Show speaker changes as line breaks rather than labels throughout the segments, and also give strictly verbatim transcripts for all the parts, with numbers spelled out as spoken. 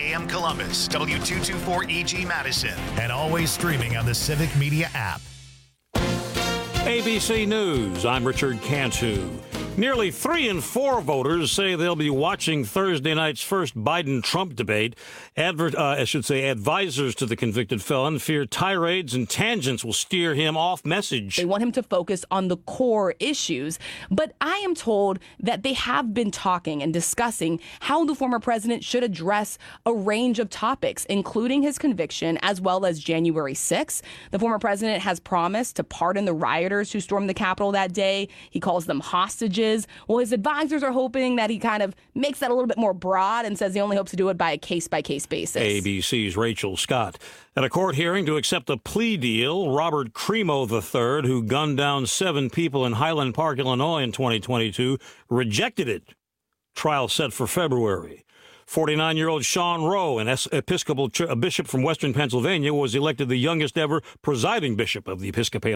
M Columbus, W two twenty-four E G Madison, and always streaming on the Civic Media app.
A B C News, I'm Richard Cantu. Nearly three in four voters say they'll be watching Thursday night's first Biden-Trump debate. Adver- uh, I should say advisors to the convicted felon fear tirades and tangents will steer him off message.
They want him to focus on the core issues. But I am told that they have been talking and discussing how the former president should address a range of topics, including his conviction, as well as January sixth. The former president has promised to pardon the rioters who stormed the Capitol that day. He calls them hostages. Well, his advisors are hoping that he kind of makes that a little bit more broad and says he only hopes to do it by a case-by-case basis.
A B C's Rachel Scott. At a court hearing to accept a plea deal, Robert Crimo the third, who gunned down seven people in Highland Park, Illinois in twenty twenty-two, rejected it. Trial set for February. forty-nine-year-old Sean Rowe, an Episcopal ch- a bishop from Western Pennsylvania, was elected the youngest ever presiding bishop of the Episcopal.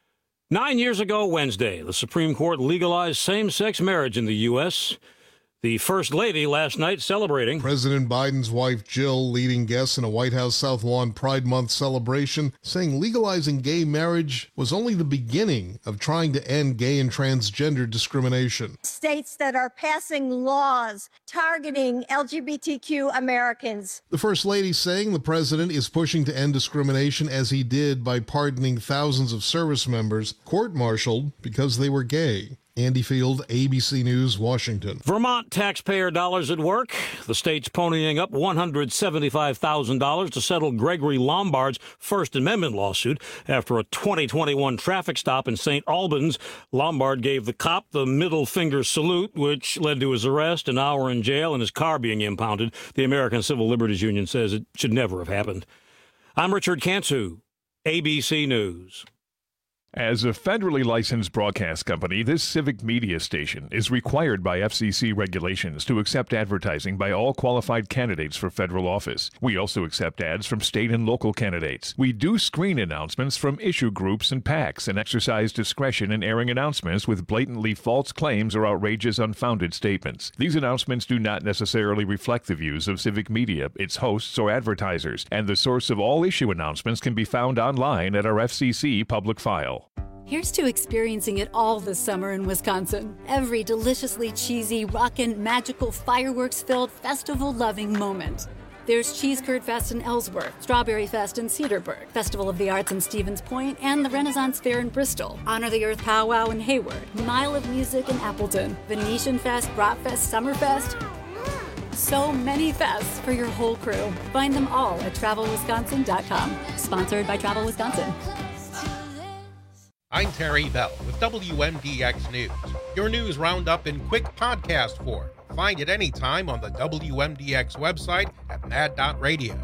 Nine years ago Wednesday, the Supreme Court legalized same-sex marriage in the U S The First Lady last night celebrating.
President Biden's wife, Jill, leading guests in a White House South Lawn Pride Month celebration, saying legalizing gay marriage was only the beginning of trying to end gay and transgender discrimination.
States that are passing laws targeting L G B T Q Americans.
The First Lady saying the president is pushing to end discrimination as he did by pardoning thousands of service members court-martialed because they were gay. Andy Field, A B C News, Washington.
Vermont taxpayer dollars at work. The state's ponying up one hundred seventy-five thousand dollars to settle Gregory Lombard's First Amendment lawsuit. After a twenty twenty-one traffic stop in Saint Albans, Lombard gave the cop the middle finger salute, which led to his arrest, an hour in jail, and his car being impounded. The American Civil Liberties Union says it should never have happened. I'm Richard Cantu, A B C News.
As a federally licensed broadcast company, this civic media station is required by F C C regulations to accept advertising by all qualified candidates for federal office. We also accept ads from state and local candidates. We do screen announcements from issue groups and PACs and exercise discretion in airing announcements with blatantly false claims or outrageous, unfounded statements. These announcements do not necessarily reflect the views of civic media, its hosts, or advertisers, and the source of all issue announcements can be found online at our F C C public file.
Here's to experiencing it all this summer in Wisconsin. Every deliciously cheesy, rockin', magical, fireworks-filled, festival-loving moment. There's Cheese Curd Fest in Ellsworth, Strawberry Fest in Cedarburg, Festival of the Arts in Stevens Point, and the Renaissance Fair in Bristol, Honor the Earth Powwow in Hayward, Mile of Music in Appleton, Venetian Fest, Bratfest, Summerfest. So many fests for your whole crew. Find them all at travel wisconsin dot com. Sponsored by Travel Wisconsin.
I'm Terry Bell with W M D X News, your news roundup in quick podcast form. Find it anytime on the W M D X website at mad dot radio.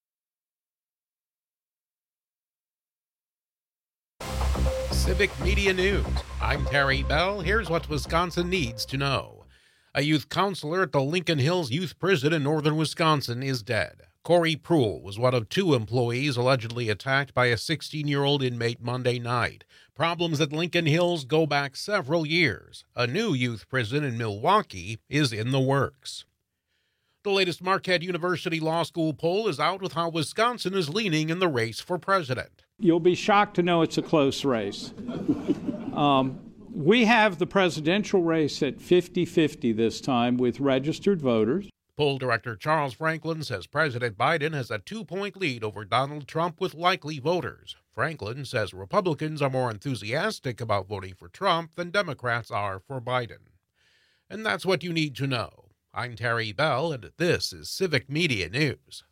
Civic Media News. I'm Terry Bell. Here's what Wisconsin needs to know. A youth counselor at the Lincoln Hills Youth Prison in northern Wisconsin is dead. Corey Pruill was one of two employees allegedly attacked by a sixteen-year-old inmate Monday night. Problems at Lincoln Hills go back several years. A new youth prison in Milwaukee is in the works. The latest Marquette University Law School poll is out with how Wisconsin is leaning in the race for president.
You'll be shocked to know it's a close race. um, we have the presidential race at fifty-fifty this time with registered voters.
Poll director Charles Franklin says President Biden has a two-point lead over Donald Trump with likely voters. Franklin says Republicans are more enthusiastic about voting for Trump than Democrats are for Biden. And that's what you need to know. I'm Terry Bell, and this is Civic Media News.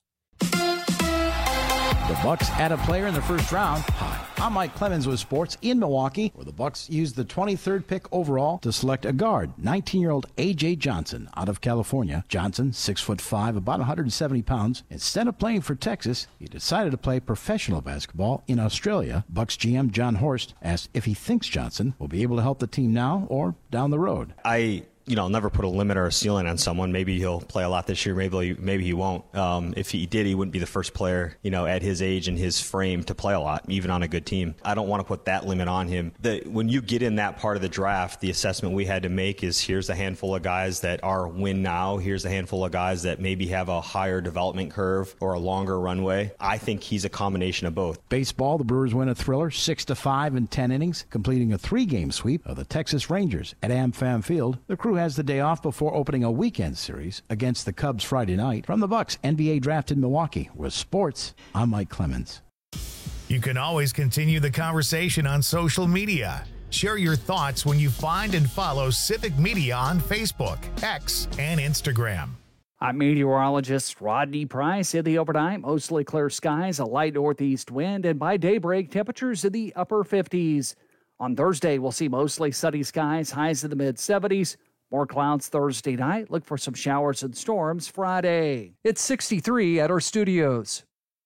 The Bucks add a player in the first round. Hi, I'm Mike Clemens with sports in Milwaukee, where the Bucks used the twenty-third pick overall to select a guard, nineteen-year-old A J Johnson out of California. Johnson, six foot five, about one hundred seventy pounds. Instead of playing for Texas, he decided to play professional basketball in Australia. Bucks G M John Horst asked if he thinks Johnson will be able to help the team now or down the road.
I you know, I'll never put a limit or a ceiling on someone. Maybe he'll play a lot this year. Maybe he, maybe he won't. Um, if he did, he wouldn't be the first player, you know, at his age and his frame to play a lot, even on a good team. I don't want to put that limit on him. The, when you get in that part of the draft, the assessment we had to make is here's a handful of guys that are win now. Here's a handful of guys that maybe have a higher development curve or a longer runway. I think he's a combination of both.
Baseball, the Brewers win a thriller, six to five in ten innings, completing a three-game sweep of the Texas Rangers at AmFam Field. The crew has the day off before opening a weekend series against the Cubs Friday night. From the Bucks, N B A draft in Milwaukee. With sports, I'm Mike Clemens.
You can always continue the conversation on social media. Share your thoughts when you find and follow Civic Media on Facebook, X, and Instagram.
I'm meteorologist Rodney Price. In the overnight, mostly clear skies, a light northeast wind, and by daybreak, temperatures in the upper fifties. On Thursday, we'll see mostly sunny skies, highs in the mid-seventies. More clouds Thursday night. Look for some showers and storms Friday. It's sixty-three at our studios.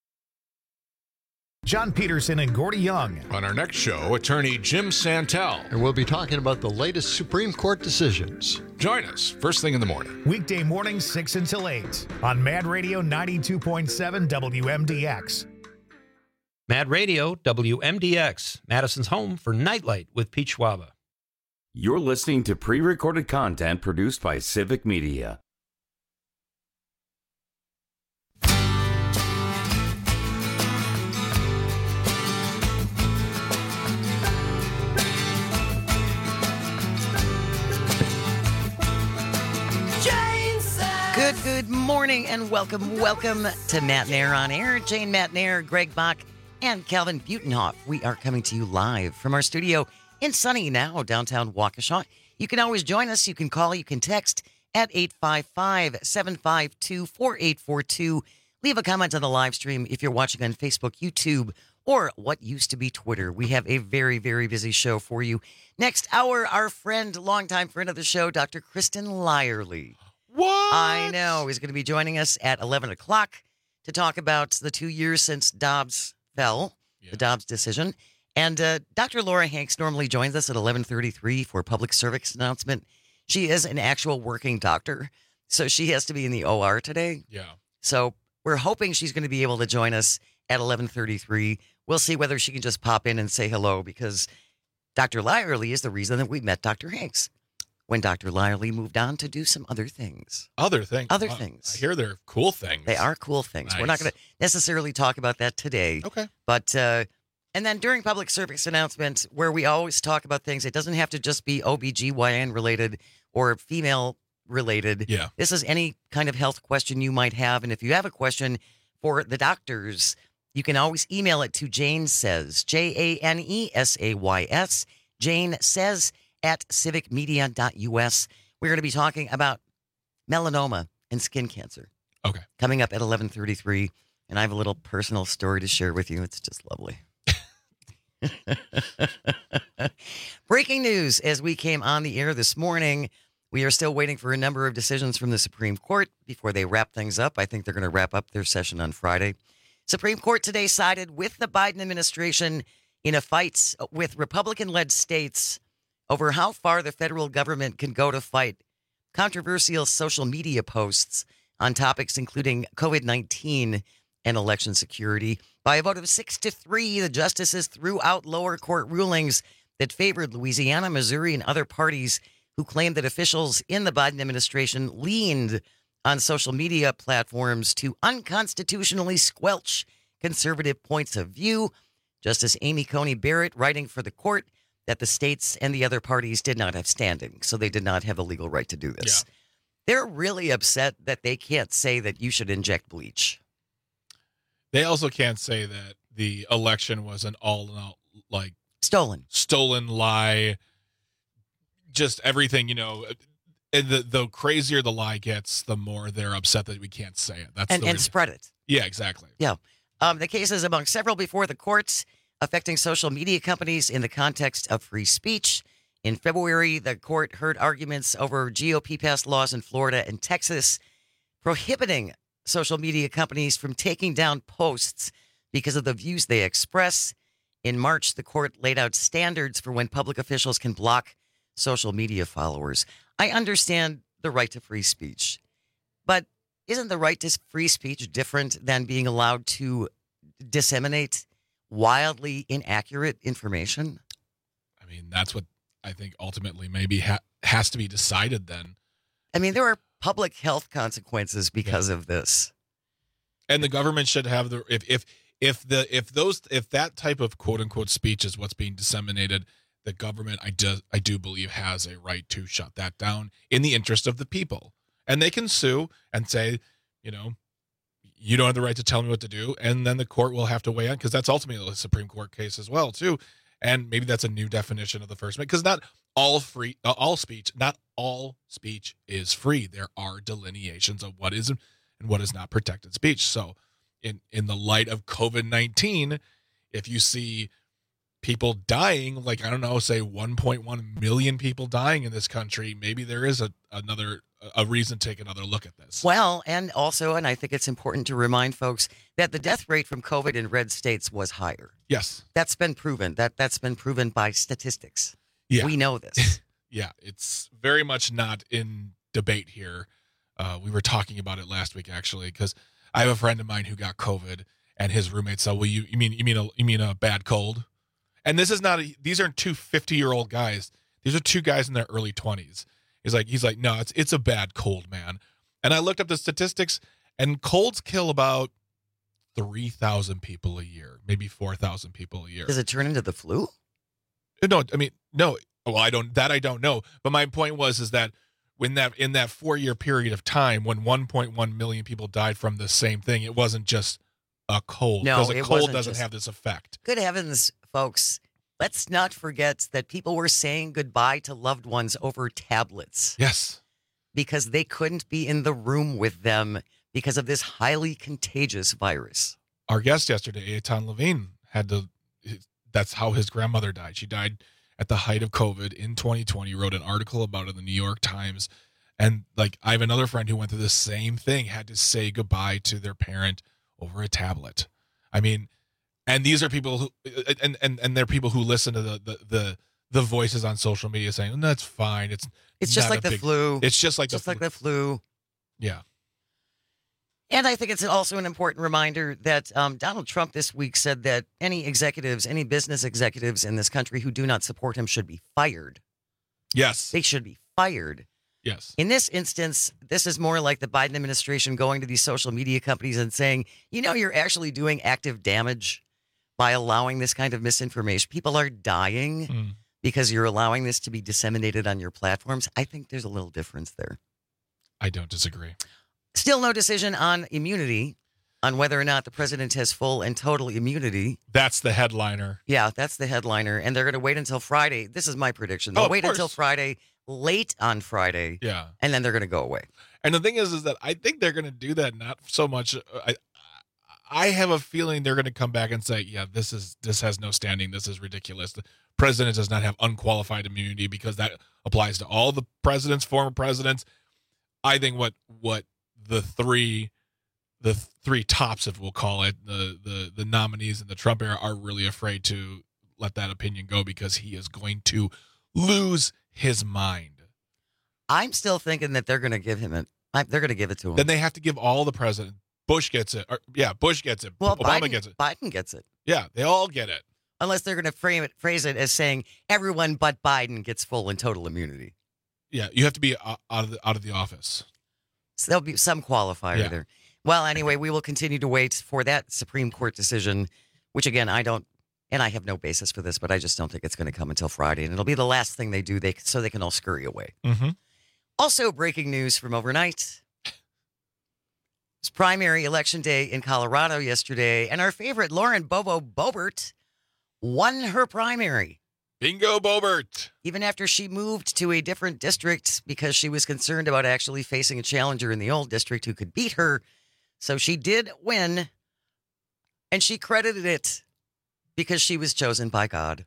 John Peterson and Gordy Young.
On our next show, attorney Jim Santel.
And we'll be talking about the latest Supreme Court decisions.
Join us first thing in the morning.
Weekday mornings, six until eight on Mad Radio ninety-two point seven W M D X.
Mad Radio, W M D X, Madison's home for Nightlight with Pete Schwaba.
You're listening to pre-recorded content produced by Civic Media.
Good, good morning and welcome, welcome to Matt Nair on Air. Jane Matt Nair, Greg Bach, and Calvin Butenhoff. We are coming to you live from our studio in sunny now downtown Waukesha. You can always join us. You can call, you can text at eight five five, seven five two, four eight four two. Leave a comment on the live stream if you're watching on Facebook, YouTube, or what used to be Twitter. We have a very, very busy show for you. Next hour, our friend, longtime friend of the show, Doctor Kristen Lyerly.
What?
I know. He's going to be joining us at eleven o'clock to talk about the two years since Dobbs fell, yeah. the Dobbs decision. And uh, Doctor Laura Hanks normally joins us at eleven thirty-three for a public service announcement. She is an actual working doctor, so she has to be in the O R today.
Yeah.
So we're hoping she's going to be able to join us at eleven thirty-three. We'll see whether she can just pop in and say hello, because Doctor Lyerly is the reason that we met Doctor Hanks when Doctor Lyerly moved on to do some other things.
Other things?
Other
wow.
things.
I hear they're cool things.
They are cool things.
Nice.
We're not going to necessarily talk about that today.
Okay.
But, uh, and then during public service announcements, where we always talk about things, it doesn't have to just be O B G Y N related or female related.
Yeah.
This is any kind of health question you might have. And if you have a question for the doctors, you can always email it to Jane Says, J A N E S A Y S, Jane Says at civic media dot U S. We're going to be talking about melanoma and skin cancer.
Okay.
Coming up at eleven thirty-three. And I have a little personal story to share with you. It's just lovely. Breaking news as we came on the air this morning. We are still waiting for a number of decisions from the Supreme Court before they wrap things up. I think they're going to wrap up their session on Friday. Supreme Court today sided with the Biden administration in a fight with Republican-led states over how far the federal government can go to fight controversial social media posts on topics including COVID nineteen and election security. By a vote of six to three, the justices threw out lower court rulings that favored Louisiana, Missouri, and other parties who claimed that officials in the Biden administration leaned on social media platforms to unconstitutionally squelch conservative points of view. Justice Amy Coney Barrett writing for the court that the states and the other parties did not have standing, so they did not have the legal right to do this. Yeah. They're really upset that they can't say that you should inject bleach.
They also can't say that the election was an all-in-all, like...
Stolen.
Stolen lie. Just everything, you know... And the, the crazier the lie gets, the more they're upset that we can't say it. That's
and,
the
and
reason.
spread it.
Yeah, exactly.
Yeah. Um, the case is among several before the courts affecting social media companies in the context of free speech. In February, the court heard arguments over G O P-passed laws in Florida and Texas prohibiting social media companies from taking down posts because of the views they express. In March, the court laid out standards for when public officials can block social media followers. I understand the right to free speech, but isn't the right to free speech different than being allowed to disseminate wildly inaccurate information?
I mean, that's what I think ultimately maybe ha- has to be decided then.
I mean, there are public health consequences because yeah. of this.
And the government should have the if if if the if those if that type of quote unquote speech is what's being disseminated, the government I do I do believe has a right to shut that down in the interest of the people. And they can sue and say, you know, you don't have the right to tell me what to do, and then the court will have to weigh in, because that's ultimately a Supreme Court case as well too. And maybe that's a new definition of the First Amendment, because not all free uh, all speech, not all speech is free. There are delineations of what is and what is not protected speech. So in in the light of COVID nineteen, if you see people dying, like, I don't know, say one point one million people dying in this country, maybe there is a another a reason to take another look at this.
Well, and also, and I think it's important to remind folks that the death rate from COVID in red states was higher.
Yes.
That's been proven. That that's been proven by statistics.
Yeah.
We know this.
Yeah, it's very much not in debate here. Uh, we were talking about it last week, actually, because I have a friend of mine who got COVID, and his roommate said, "Well, you, you mean you mean a you mean a bad cold?" And this is not a, these aren't two fifty-year-old guys. These are two guys in their early twenties. He's like he's like, "No, it's it's a bad cold, man." And I looked up the statistics, and colds kill about three thousand people a year, maybe four thousand people a year.
Does it turn into the flu?
No, I mean, no. Well, I don't that I don't know. But my point was is that when that in that four-year period of time, when one point one million people died from the same thing, it wasn't just a cold.
No,
because a
it
cold
wasn't
doesn't
just-
have this effect.
Good heavens, folks. Let's not forget that people were saying goodbye to loved ones over tablets.
Yes.
Because they couldn't be in the room with them because of this highly contagious virus.
Our guest yesterday, Eitan Levine, had to. That's how his grandmother died. She died at the height of COVID in twenty twenty. Wrote an article about it in the New York Times, and like I have another friend who went through the same thing. Had to say goodbye to their parent over a tablet. I mean, and these are people who, and and and they're people who listen to the the the, the voices on social media saying, "No, that's fine. It's
It's just
not
like
a
the
big-
flu.
It's just like
just
the
like
flu.
the flu.
Yeah."
And I think it's also an important reminder that um, Donald Trump this week said that any executives, any business executives in this country who do not support him should be fired.
Yes.
They should be fired.
Yes.
In this instance, this is more like the Biden administration going to these social media companies and saying, you know, you're actually doing active damage by allowing this kind of misinformation. People are dying
Mm.
because you're allowing this to be disseminated on your platforms. I think there's a little difference there.
I don't disagree.
Still no decision on immunity, on whether or not the president has full and total immunity.
That's the headliner.
Yeah, that's the headliner. And they're going to wait until Friday. This is my prediction. They'll
Oh, of
wait until
course.
Friday, late on Friday.
Yeah.
And then they're going to go away.
And the thing is, is that I think they're going to do that not so much. uh, I, I have a feeling they're going to come back and say, "Yeah, this is this has no standing. This is ridiculous. The president does not have unqualified immunity," because that applies to all the presidents, former presidents. I think what what the three the three tops, if we'll call it, the the the nominees in the Trump era are really afraid to let that opinion go because he is going to lose his mind.
I'm still thinking that they're going to give him it. I- They're going to give it to him.
Then they have to give all the president. Bush gets it. Or, yeah, Bush gets it.
well,
Obama
Biden,
gets it.
Biden gets it.
Yeah, they all get it.
Unless they're going to frame it, phrase it as saying everyone but Biden gets full and total immunity.
Yeah, you have to be uh, out of the, out of the office.
So there'll be some qualifier
Yeah.
there. Well, anyway, we will continue to wait for that Supreme Court decision, which again, I don't, and I have no basis for this, but I just don't think it's going to come until Friday. And it'll be the last thing they do they so they can all scurry away.
Mm-hmm.
Also, breaking news from overnight. It's primary election day in Colorado yesterday, and our favorite Lauren Bobo Boebert won her primary.
Bingo Boebert.
Even after she moved to a different district because she was concerned about actually facing a challenger in the old district who could beat her. So she did win, and she credited it because she was chosen by God.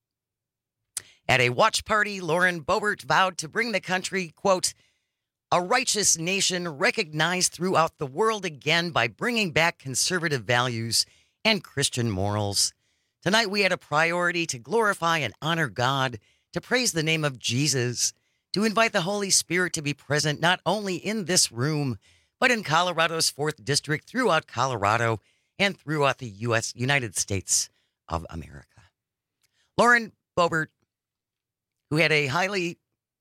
At a watch party, Lauren Boebert vowed to bring the country, quote, a righteous nation recognized throughout the world again by bringing back conservative values and Christian morals. Tonight, we had a priority to glorify and honor God, to praise the name of Jesus, to invite the Holy Spirit to be present not only in this room, but in Colorado's fourth District, throughout Colorado, and throughout the U S United States of America. Lauren Boebert, who had a highly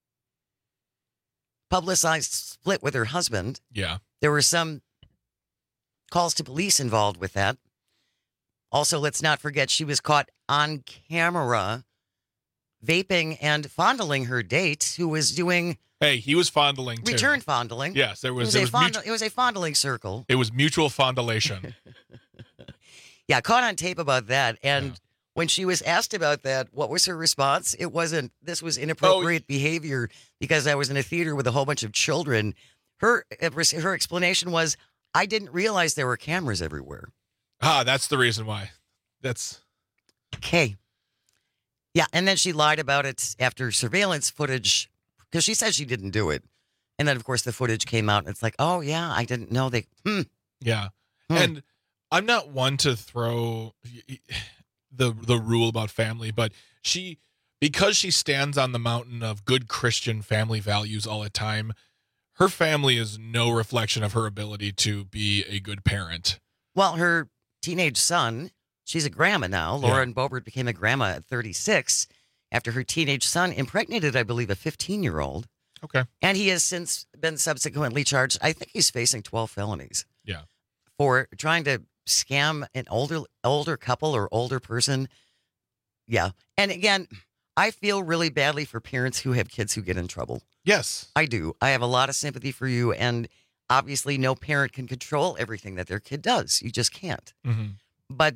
publicized split with her husband.
Yeah.
There were some calls to police involved with that. Also, let's not forget she was caught on camera vaping and fondling her date, who was doing
Hey, he was fondling too.
return fondling.
Yes, there was
it
there
was,
was,
a,
mutu-
fondle, it was a fondling circle.
it was mutual fondulation.
Yeah, caught on tape about that. And yeah. when she was asked about that, what was her response? It wasn't, this was inappropriate oh. behavior because I was in a theater with a whole bunch of children. Her her explanation was, I didn't realize there were cameras everywhere.
Ah, that's the reason why. That's
okay. Yeah, and then she lied about it after surveillance footage, because she said she didn't do it. And then, of course, the footage came out, and it's like, oh, yeah, I didn't know they... Hmm.
Yeah.
Hmm.
And I'm not one to throw the the rule about family, but she, because she stands on the mountain of good Christian family values all the time, her family is no reflection of her ability to be a good parent.
Well, her teenage son, she's a grandma now. Lauren yeah. Boebert became a grandma at thirty-six after her teenage son impregnated, I believe, a fifteen-year-old.
Okay.
And he has since been subsequently charged. I think he's facing twelve felonies.
Yeah.
For trying to scam an older older couple or older person. Yeah. And again, I feel really badly for parents who have kids who get in trouble.
Yes.
I do. I have a lot of sympathy for you. And obviously, no parent can control everything that their kid does. You just can't.
Mm-hmm.
But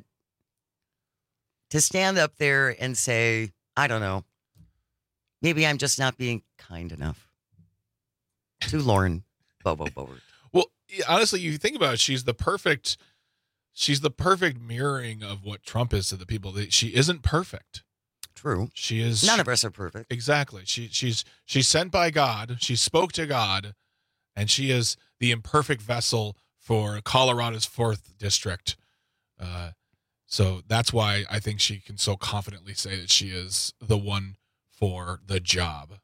to stand up there and say, I don't know, maybe I'm just not being kind enough to Lauren Bobo Boebert.
Well, honestly, you think about it, she's the perfect, she's the perfect mirroring of what Trump is to the people. She isn't perfect.
True.
She is.
None of us are perfect.
Exactly. She she's she's sent by God. She spoke to God, and she is the imperfect vessel for Colorado's fourth district. Uh, so that's why I think she can so confidently say that she is the one for the job.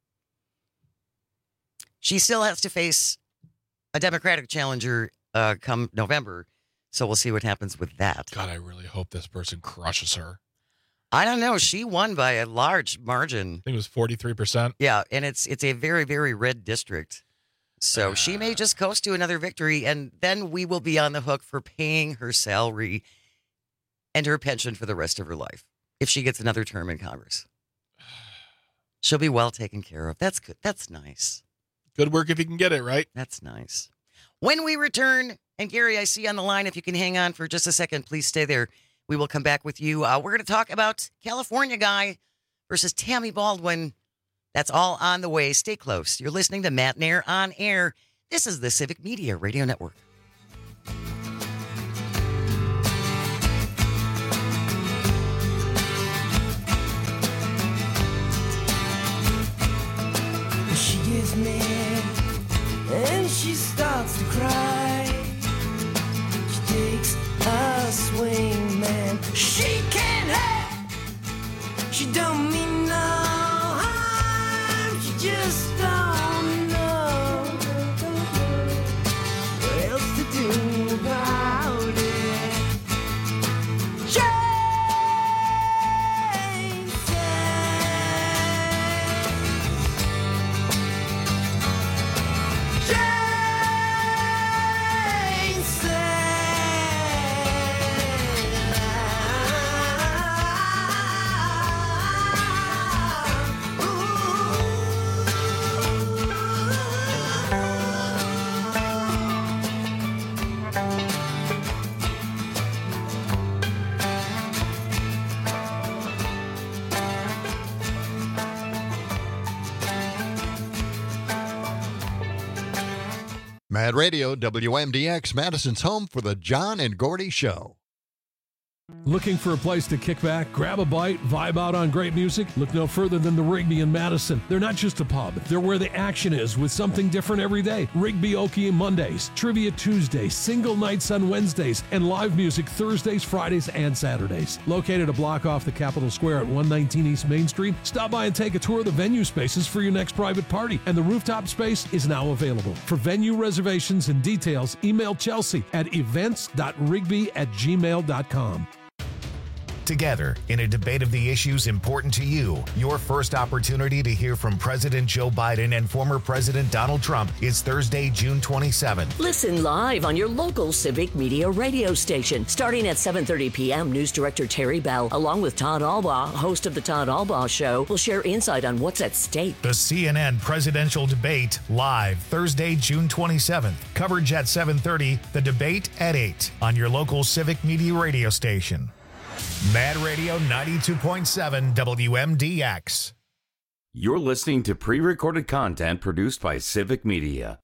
She still has to face a Democratic challenger uh, come November, so we'll see what happens with that.
God, I really hope this person crushes her.
I don't know. She won by a large margin.
I think it was forty-three percent.
Yeah, and it's it's a very, very red district. So uh, she may just coast to another victory, and then we will be on the hook for paying her salary and her pension for the rest of her life if she gets another term in Congress. She'll be well taken care of. That's good. That's nice.
Good work if you can get it, right?
That's nice. When we return, and Gary, I see you on the line. If you can hang on for just a second, please stay there. We will come back with you. Uh, we're going to talk about California Guy versus Tammy Baldwin. That's all on the way. Stay close. You're listening to Matt Nair on Air. This is the Civic Media Radio Network.
She gets mad and she starts to cry. She takes a swing, man. She can't help. She don't mean no harm. She just don't know what else to do about it. Jane said, Jane
Mad Radio, W M D X, Madison's home for the John and Gordy Show.
Looking for a place to kick back, grab a bite, vibe out on great music? Look no further than the Rigby in Madison. They're not just a pub, they're where the action is with something different every day. Rigby Okie Mondays, Trivia Tuesdays, single nights on Wednesdays, and live music Thursdays, Fridays, and Saturdays. Located a block off the Capitol Square at one nineteen East Main Street, stop by and take a tour of the venue spaces for your next private party, and the rooftop space is now available. For venue reservations and details, email Chelsea at events dot rigby at gmail dot com.
Together, in a debate of the issues important to you, your first opportunity to hear from President Joe Biden and former President Donald Trump is Thursday, June twenty-seventh.
Listen live on your local Civic Media radio station. Starting at seven thirty p.m., News Director Terry Bell, along with Todd Albaugh, host of The Todd Albaugh Show, will share insight on what's at stake.
The C N N presidential debate, live Thursday, June twenty-seventh. Coverage at seven thirty, the debate at eight on your local Civic Media radio station. Mad Radio ninety-two point seven W M D X.
You're listening to pre-recorded content produced by Civic Media.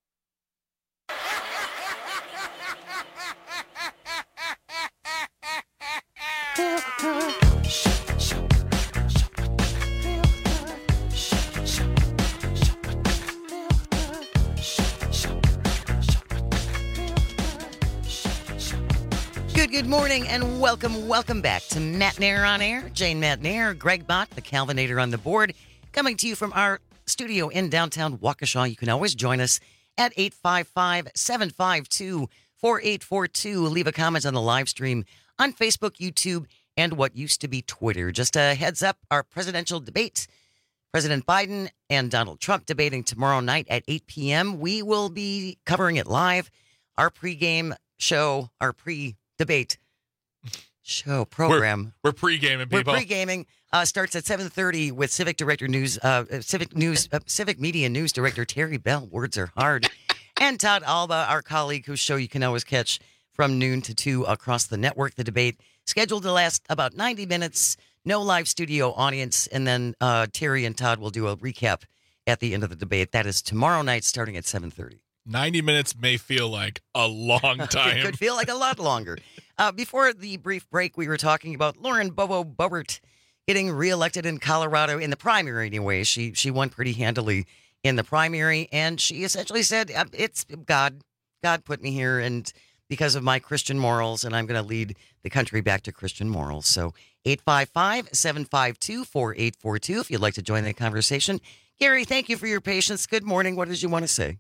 Good, good morning, and welcome, welcome back to Matt Nair on Air. Jane Matt Nair, Greg Bott, the Calvinator on the board, coming to you from our studio in downtown Waukesha. You can always join us at eight five five, seven five two, four eight four two. Leave a comment on the live stream on Facebook, YouTube, and what used to be Twitter. Just a heads up, our presidential debate, President Biden and Donald Trump debating tomorrow night at eight p.m. We will be covering it live. Our pregame show, our pre debate show program.
We're, we're pre-gaming, people.
We're pre-gaming. Uh, starts at seven thirty with Civic Director News, uh, Civic News, uh, Civic Media News Director Terry Bell. Words are hard. And Todd Albaugh, our colleague, whose show you can always catch from noon to two across the network. The debate scheduled to last about ninety minutes. No live studio audience, and then uh, Terry and Todd will do a recap at the end of the debate. That is tomorrow night, starting at seven thirty.
ninety minutes may feel like a long time.
It could feel like a lot longer. Uh, before the brief break, we were talking about Lauren Bobo Boebert getting reelected in Colorado in the primary anyway. She she won pretty handily in the primary, and she essentially said, it's God. God put me here, and because of my Christian morals, and I'm going to lead the country back to Christian morals. So eight five five, seven five two, four eight four two if you'd like to join the conversation. Gary, thank you for your patience. Good morning. What did you want to say?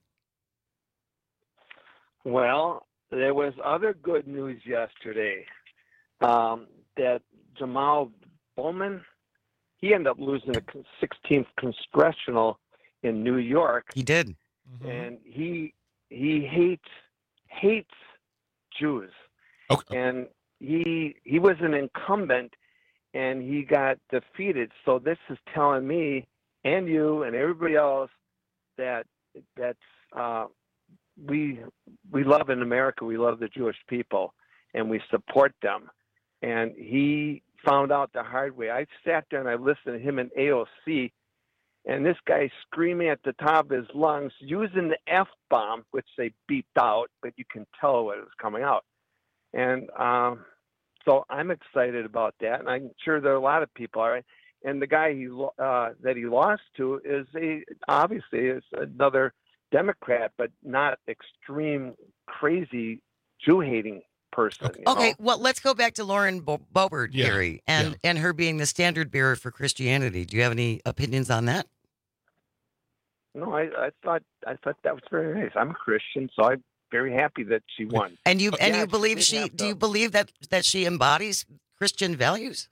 Well, there was other good news yesterday um, that Jamal Bowman, he ended up losing the sixteenth congressional in New York.
He did.
Mm-hmm. And he he hates hates Jews.
Okay.
And he he was an incumbent and he got defeated. So this is telling me and you and everybody else that that's uh, we we love in America, we love the Jewish people and we support them. And he found out the hard way. I sat there and I listened to him in A O C, and this guy screaming at the top of his lungs, using the F-bomb, which they beeped out, but you can tell what was coming out. And um, so I'm excited about that, and I'm sure there are a lot of people are. And the guy he uh, that he lost to is a obviously is another Democrat, but not extreme, crazy Jew-hating person.
Okay,
you know?
okay, well, let's go back to Lauren Bo- Boebert,
Yeah,
Gary, and,
yeah.
and her being the standard bearer for Christianity. Do you have any opinions on that?
No, I, I thought I thought that was very nice. I'm a Christian, so I'm very happy that she won.
And you and
Yeah,
you believe
she
she?
didn't have
Do you
to-
believe that that she embodies Christian values?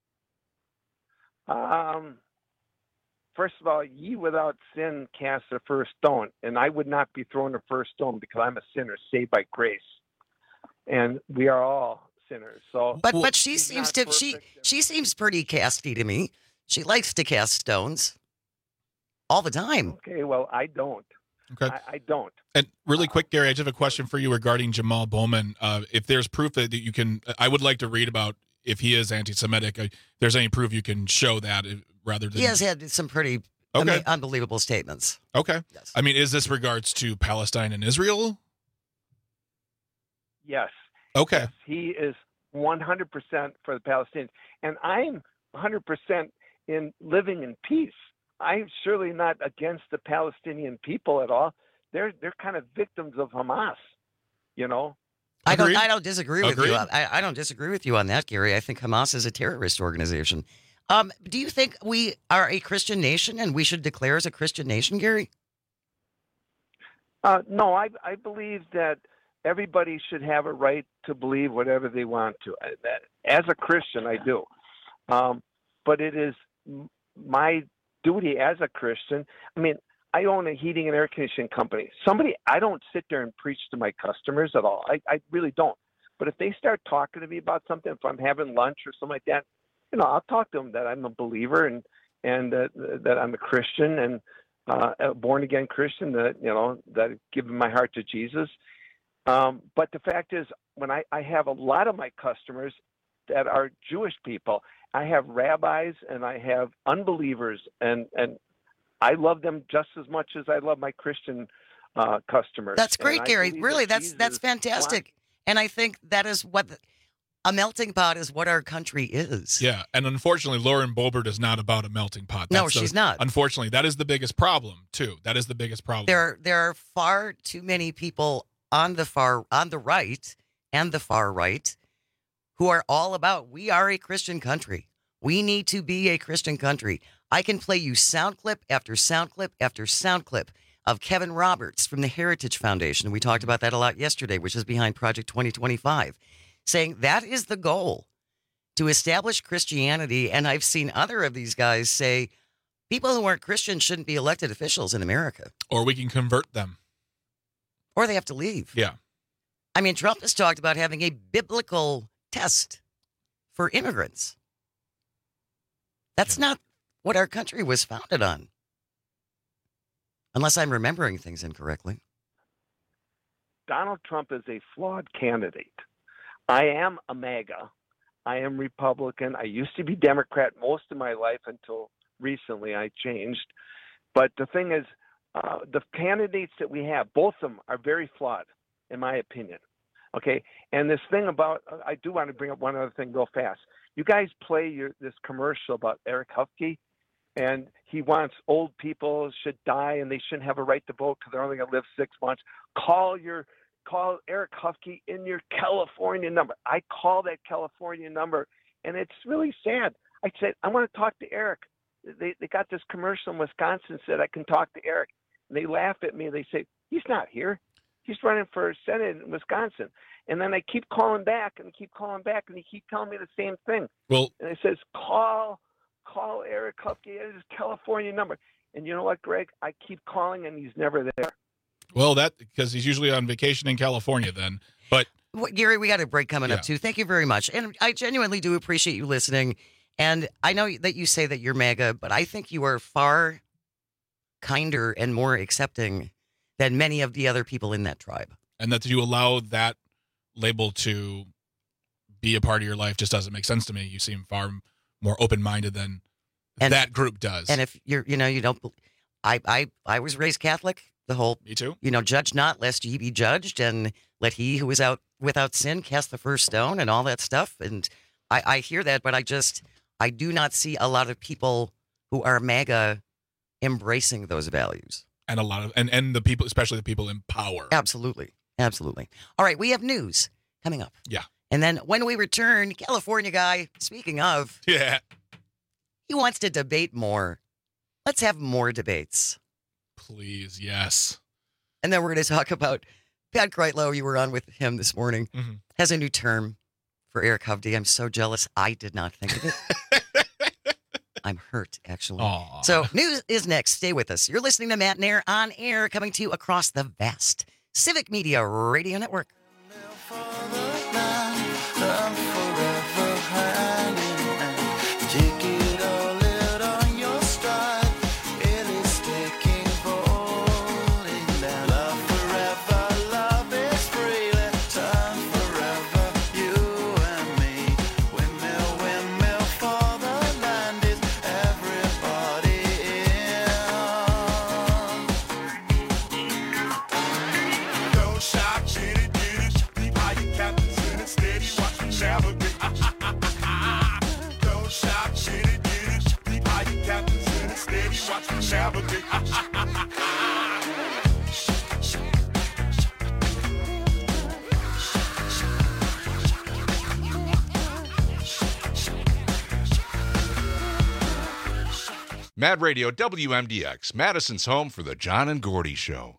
Um, first of all, ye without sin cast the first stone, and I would not be throwing the first stone because I'm a sinner saved by grace, and we are all sinners. So,
But but she
she's
seems
not
to she
perfect.
she seems pretty casty to me. She likes to cast stones all the time.
Okay, well, I don't.
Okay.
I, I don't.
And really quick, Gary, I just have a question for you regarding Jamal Bowman. Uh, if there's proof that you can, I would like to read about if he is anti-Semitic. If there's any proof you can show that uh, rather than.
He has had some pretty
Okay.
ama- unbelievable statements.
Okay. I mean, is this regards to Palestine and Israel?
Yes.
Okay.
Yes, he is one hundred percent for the Palestinians. And I'm one hundred percent in living in peace. I'm surely not against the Palestinian people at all. They're they're kind of victims of Hamas, you know.
I don't I don't disagree with
Agreed.
you. I, I don't disagree with you on that, Gary. I think Hamas is a terrorist organization. Um, do you think we are a Christian nation and we should declare as a Christian nation, Gary?
Uh, no, I I believe that everybody should have a right to believe whatever they want to. I- that- As a Christian, I do. Um, but it is m- my duty as a Christian. I mean, I own a heating and air conditioning company. Somebody, I don't sit there and preach to my customers at all. I, I really don't. But if they start talking to me about something, if I'm having lunch or something like that, you know, I'll talk to them that I'm a believer and and uh, that I'm a Christian and uh, a born again Christian. That you know that I've given my heart to Jesus. Um, but the fact is, when I, I have a lot of my customers that are Jewish people, I have rabbis and I have unbelievers, and, and I love them just as much as I love my Christian uh, customers.
That's great,
And I
Gary.
believe
Really,
that
that's
Jesus
that's fantastic. And I think that is what the- a melting pot is. What our country is.
Yeah, and unfortunately, Lauren Boebert is not about a melting pot.
No,
That's the-
she's not.
Unfortunately, that is the biggest problem too. That is the biggest problem.
There, there are far too many people on the far, on the right, and the far right, who are all about. We are a Christian country. We need to be a Christian country. I can play you sound clip after sound clip after sound clip of Kevin Roberts from the Heritage Foundation. We talked about that a lot yesterday, which is behind Project twenty twenty-five, saying that is the goal, to establish Christianity. And I've seen other of these guys say people who aren't Christian shouldn't be elected officials in America.
Or we can convert them.
Or they have to leave.
Yeah.
I mean, Trump has talked about having a biblical test for immigrants. That's not what our country was founded on. Unless I'm remembering things incorrectly.
Donald Trump is a flawed candidate. I am a MAGA. I am Republican. I used to be Democrat most of my life until recently I changed. But the thing is, uh, the candidates that we have, both of them are very flawed, in my opinion. Okay, and this thing about, I do want to bring up one other thing real fast. You guys play your this commercial about Eric Hufke, and he wants old people should die and they shouldn't have a right to vote because they're only going to live six months. Call your call Eric Hufke in your California number. I call that California number, and it's really sad. I said, I want to talk to Eric. They they got this commercial in Wisconsin said I can talk to Eric. And they laugh at me. They say, he's not here. He's running for Senate in Wisconsin. And then I keep calling back and keep calling back, and he keep telling me the same thing.
Well,
and it says, call, call Eric Hufke at his California number. And you know what, Greg? I keep calling, and he's never there.
Well, that because he's usually on vacation in California then. But
Well, Gary, we got a break coming
Yeah.
up, too. Thank you very much. And I genuinely do appreciate you listening. And I know that you say that you're MAGA, but I think you are far kinder and more accepting than many of the other people in that tribe.
and that you allow that label to be a part of your life just doesn't make sense to me. You seem far more open-minded than
And-
that group does.
And if you're, you know, you don't, I, I, I was raised Catholic. The whole,
me too.
You know, judge not, lest ye be judged, and let he who is out without sin cast the first stone, and all that stuff. And I, I hear that, but I just, I do not see a lot of people who are MAGA embracing those values.
And a lot of, and, and the people, especially the people in power.
Absolutely. Absolutely. All right. We have news coming up.
Yeah.
And then when we return, California guy, speaking of,
Yeah.
he wants to debate more. Let's have more debates.
Please. Yes.
And then we're going to talk about Pat Kreitlow. You were on with him this morning.
Mhm.
Has a new term for Eric Hovde. I'm so jealous. I did not think of it. I'm hurt, actually.
Aw.
So news is next. Stay with us. You're listening to Matt and Air on air, coming to you across the vast Civic Media Radio Network.
Mad Radio W M D X, Madison's home for the John and Gordy Show.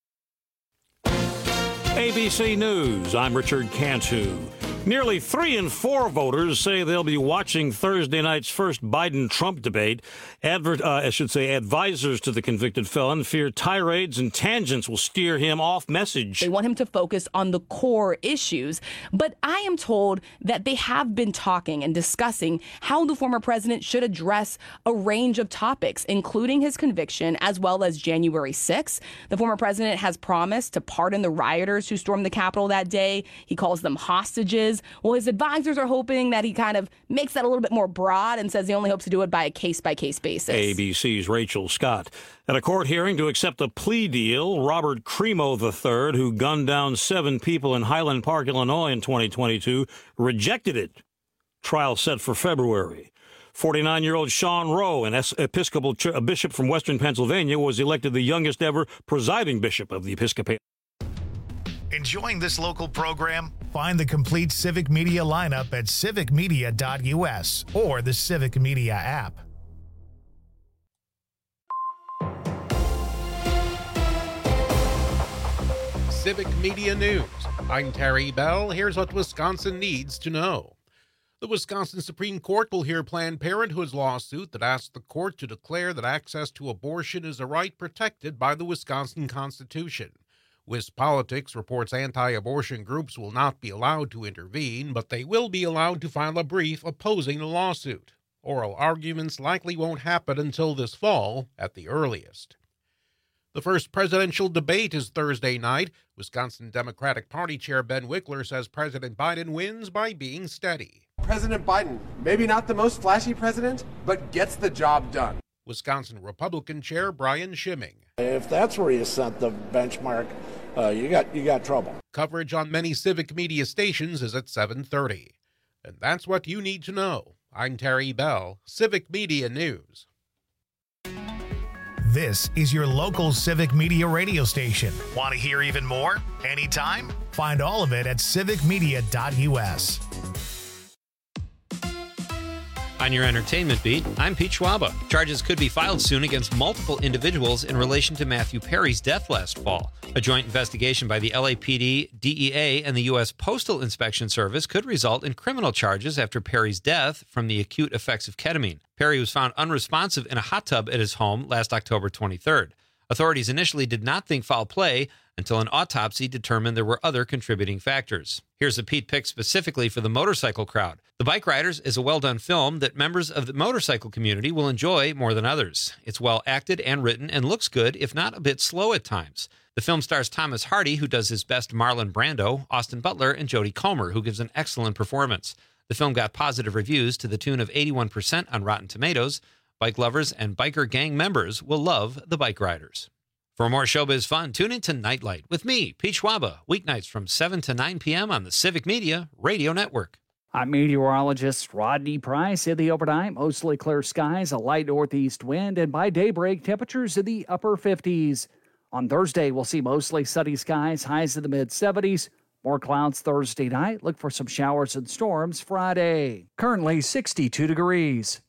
A B C News, I'm Richard Cantu. Nearly three in four voters say they'll be watching Thursday night's first Biden-Trump debate. Adver- uh, I should say advisors to the convicted felon fear tirades and tangents will steer him off message.
They want him to focus on the core issues. But I am told that they have been talking and discussing how the former president should address a range of topics, including his conviction, as well as January sixth. The former president has promised to pardon the rioters who stormed the Capitol that day. He calls them hostages. Well, his advisors are hoping that he kind of makes that a little bit more broad and says he only hopes to do it by a case-by-case basis.
A B C's Rachel Scott. At a court hearing to accept a plea deal, Robert Crimo the third, who gunned down seven people in Highland Park, Illinois in twenty twenty-two, rejected it. Trial set for February. forty-nine-year-old Sean Rowe, an Episcopal ch- a bishop from Western Pennsylvania, was elected the youngest ever presiding bishop of the Episcopal.
Enjoying this local program? Find the complete Civic Media lineup at civic media dot u s or the Civic Media app.
Civic Media News. I'm Terry Bell. Here's what Wisconsin needs to know. The Wisconsin Supreme Court will hear Planned Parenthood's lawsuit that asks the court to declare that access to abortion is a right protected by the Wisconsin Constitution. WisPolitics reports anti-abortion groups will not be allowed to intervene, but they will be allowed to file a brief opposing the lawsuit. Oral arguments likely won't happen until this fall at the earliest. The first presidential debate is Thursday night. Wisconsin Democratic Party Chair Ben Wickler says President Biden wins by being steady.
President Biden, maybe not the most flashy president, but gets the job done.
Wisconsin Republican Chair Brian Schimming.
If that's where you set the benchmark, uh, you got you got trouble.
Coverage on many Civic Media stations is at seven thirty. And that's what you need to know. I'm Terry Bell, Civic Media News.
This is your local Civic Media radio station. Want to hear even more? Anytime? Find all of it at civic media dot u s.
On your entertainment beat, I'm Pete Schwaba. Charges could be filed soon against multiple individuals in relation to Matthew Perry's death last fall. A joint investigation by the L A P D, D E A, and the U S Postal Inspection Service could result in criminal charges after Perry's death from the acute effects of ketamine. Perry was found unresponsive in a hot tub at his home last October twenty-third. Authorities initially did not think foul play until an autopsy determined there were other contributing factors. Here's a Pete pick specifically for the motorcycle crowd. The Bike Riders is a well-done film that members of the motorcycle community will enjoy more than others. It's well acted and written and looks good, if not a bit slow at times. The film stars Thomas Hardy, who does his best Marlon Brando, Austin Butler, and Jodie Comer, who gives an excellent performance. The film got positive reviews to the tune of eighty-one percent on Rotten Tomatoes. Bike lovers and biker gang members will love The Bike Riders. For more showbiz fun, tune into Nightlight with me, Pete Schwaba, weeknights from seven to nine p.m. on the Civic Media Radio Network.
I'm meteorologist Rodney Price. In the overnight, mostly clear skies, a light northeast wind, and by daybreak, temperatures in the upper fifties. On Thursday, we'll see mostly sunny skies, highs in the mid seventies. More clouds Thursday night. Look for some showers and storms Friday. Currently sixty-two degrees.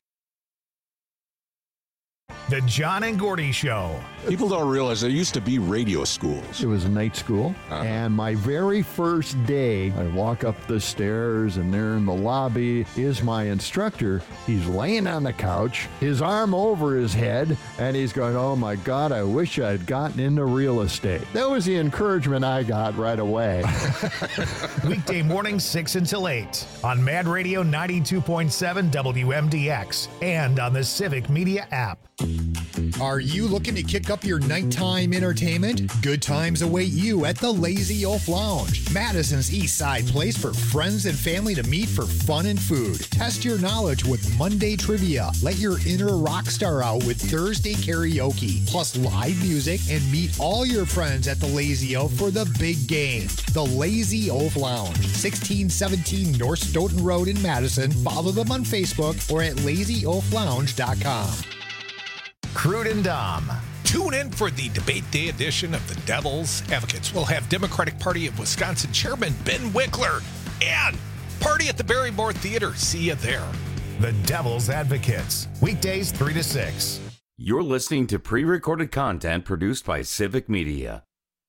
The John and Gordy Show.
People don't realize there used to be radio schools.
It was a night school, uh-huh. and my very first day, I walk up the stairs, and there in the lobby is my instructor. He's laying on the couch, his arm over his head, and he's going, oh my God, I wish I'd gotten into real estate. That was the encouragement I got right away.
Weekday mornings, six until eight, on Mad Radio ninety-two point seven W M D X, and on the Civic Media app.
Are you looking to kick up your nighttime entertainment? Good times await you at the Lazy Oaf Lounge, Madison's East Side place for friends and family to meet for fun and food. Test your knowledge with Monday trivia. Let your inner rock star out with Thursday karaoke, plus live music, and meet all your friends at the Lazy Oaf for the big game. The Lazy Oaf Lounge, sixteen seventeen North Stoughton Road in Madison. Follow them on Facebook or at lazy oaf lounge dot com.
Crude and Dom.
Tune in for the debate day edition of the Devil's Advocates. We'll have Democratic Party of Wisconsin Chairman Ben Wickler and party at the Barrymore Theater. See you there.
The Devil's Advocates. Weekdays three to six.
You're listening to pre-recorded content produced by Civic Media.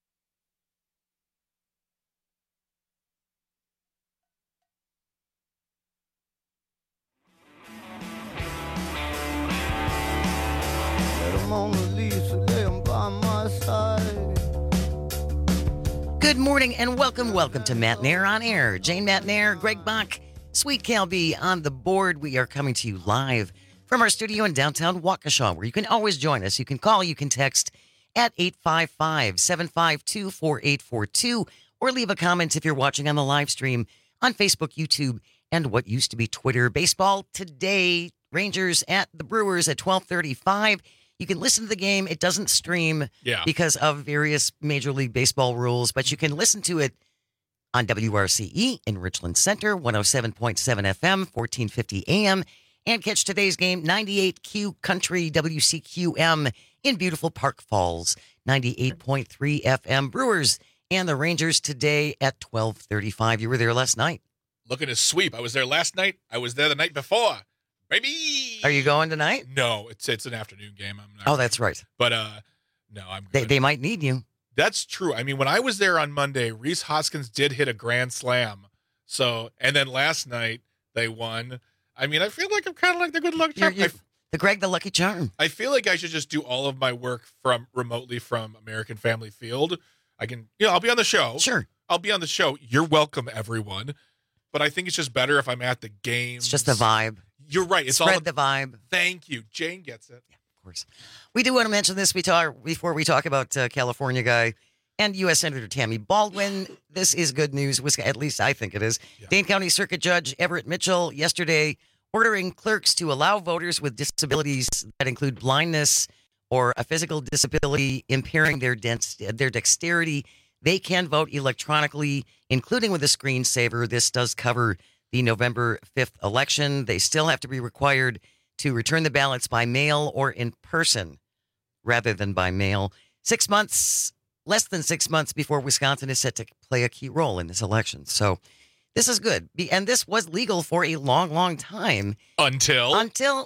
Good morning and welcome, welcome to Matt Nair on Air. Jane Matt Nair, Greg Bach, Sweet Cal B on the board. We are coming to you live from our studio in downtown Waukesha, where you can always join us. You can call, you can text at eight five five, seven five two, four eight four two, or leave a comment if you're watching on the live stream on Facebook, YouTube, and what used to be Twitter. Baseball today, Rangers at the Brewers at twelve thirty-five. You can listen to the game. It doesn't stream
yeah.
because of various Major League Baseball rules, but you can listen to it on W R C E in Richland Center, one oh seven point seven F M, fourteen fifty A M, and catch today's game, ninety-eight Q Country W C Q M in beautiful Park Falls, ninety-eight point three F M. Brewers and the Rangers today at twelve thirty-five. You were there last night.
Looking to sweep. I was there last night. I was there the night before. Baby!
Are you going tonight?
No, it's it's an afternoon game. I'm not
oh, that's right.
But uh, no, I'm good.
They, they might need you.
That's true. I mean, when I was there on Monday, Rhys Hoskins did hit a grand slam. So, and then last night they won. I mean, I feel like I'm kind of like the good luck charm.
You're, you're the Greg the Lucky Charm.
I feel like I should just do all of my work from remotely from American Family Field. I can, you know, I'll be on the show.
Sure.
I'll be on the show. You're welcome, everyone. But I think it's just better if I'm at the game.
It's just the vibe.
You're right. It's
Spread
all
the vibe.
Thank you. Jane gets it.
Yeah, of course. We do want to mention this we talk, before we talk about uh, California guy and U S Senator Tammy Baldwin. This is good news. At least I think it is. Yeah. Dane County Circuit Judge Everett Mitchell yesterday ordering clerks to allow voters with disabilities that include blindness or a physical disability impairing their, dense, their dexterity. They can vote electronically, including with a screensaver. This does cover the November fifth election. They still have to be required to return the ballots by mail or in person rather than by mail. Six months, less than six months before Wisconsin is set to play a key role in this election. So this is good. And this was legal for a long, long time.
Until?
Until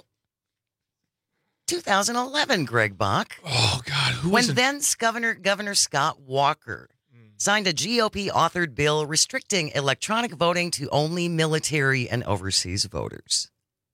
two thousand eleven, Greg Bach.
Oh, God. Who
when
was
then Governor, Governor Scott Walker signed a G O P-authored bill restricting electronic voting to only military and overseas voters.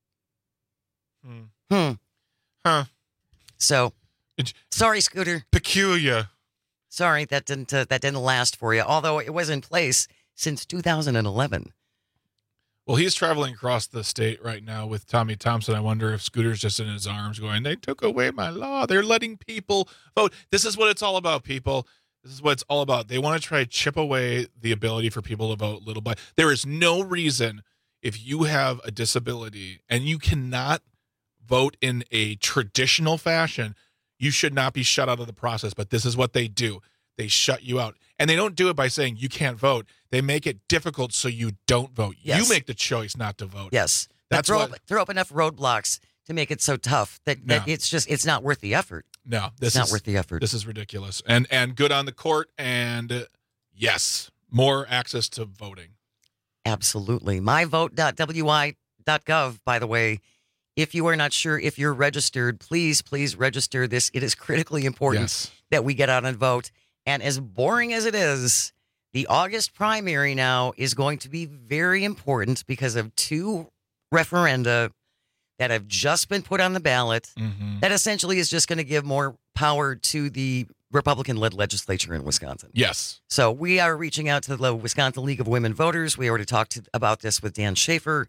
Hmm.
Hmm.
Huh.
So, sorry, Scooter.
Peculiar.
Sorry, that didn't uh, that didn't last for you. Although it was in place since two thousand eleven.
Well, he's traveling across the state right now with Tommy Thompson. I wonder if Scooter's just in his arms going, "They took away my law. They're letting people vote." This is what it's all about, people. This is what it's all about. They want to try to chip away the ability for people to vote little by. There is no reason if you have a disability and you cannot vote in a traditional fashion, you should not be shut out of the process. But this is what they do. They shut you out. And they don't do it by saying you can't vote. They make it difficult so you don't vote.
Yes.
You make the choice not to vote.
Yes.
That's
throw,
what,
up, throw up enough roadblocks to make it so tough that, that
No.
it's just it's not worth the effort.
No, this
it's not
is
worth the effort.
This is ridiculous. And and good on the court. And uh, yes, more access to voting.
Absolutely. my vote dot w i dot gov, by the way. If you are not sure if you're registered, please, please register this. It is critically important
Yes.
that we get out and vote. And as boring as it is, the August primary now is going to be very important because of two referenda that have just been put on the ballot
Mm-hmm.
that essentially is just going to give more power to the Republican-led legislature in Wisconsin.
Yes.
So we are reaching out to the Wisconsin League of Women Voters. We already talked to, about this with Dan Schaefer.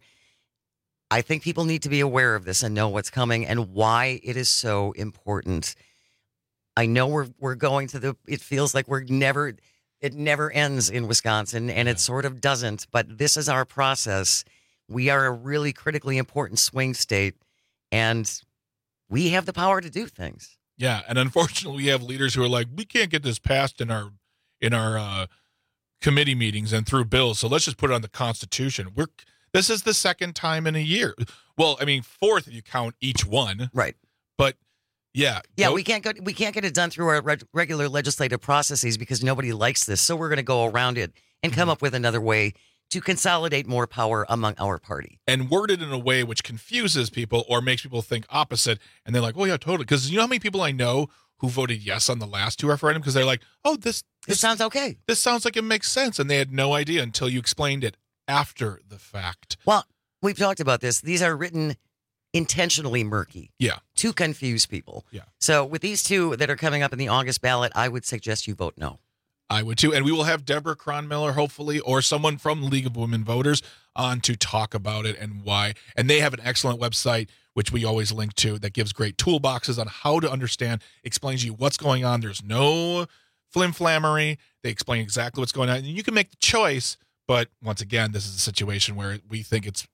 I think people need to be aware of this and know what's coming and why it is so important. I know we're we're going to the, it feels like we're never, it never ends in Wisconsin, and it sort of doesn't, but this is our process. We are a really critically important swing state, and we have the power to do things.
Yeah, and unfortunately, we have leaders who are like, we can't get this passed in our in our uh, committee meetings and through bills, so let's just put it on the Constitution. We're this is the second time in a year. Well, I mean, fourth if you count each one,
right?
But yeah,
yeah,
go,
we can't go. We can't get it done through our reg- regular legislative processes because nobody likes this. So we're going to go around it and come up with another way to consolidate more power among our party.
And worded in a way which confuses people or makes people think opposite. And they're like, oh, yeah, totally. Because you know how many people I know who voted yes on the last two referendums? Because they're like, oh, this,
this... This sounds okay.
This sounds like it makes sense. And they had no idea until you explained it after the fact.
Well, we've talked about this. These are written intentionally murky.
Yeah.
To confuse people.
Yeah.
So with these two that are coming up in the August ballot, I would suggest you vote no.
I would too. And we will have Deborah Cronmiller, hopefully, or someone from League of Women Voters on to talk about it and why. And they have an excellent website, which we always link to, that gives great toolboxes on how to understand, explains you what's going on. There's no flim-flammery. They explain exactly what's going on. And you can make the choice. But once again, this is a situation where we think it's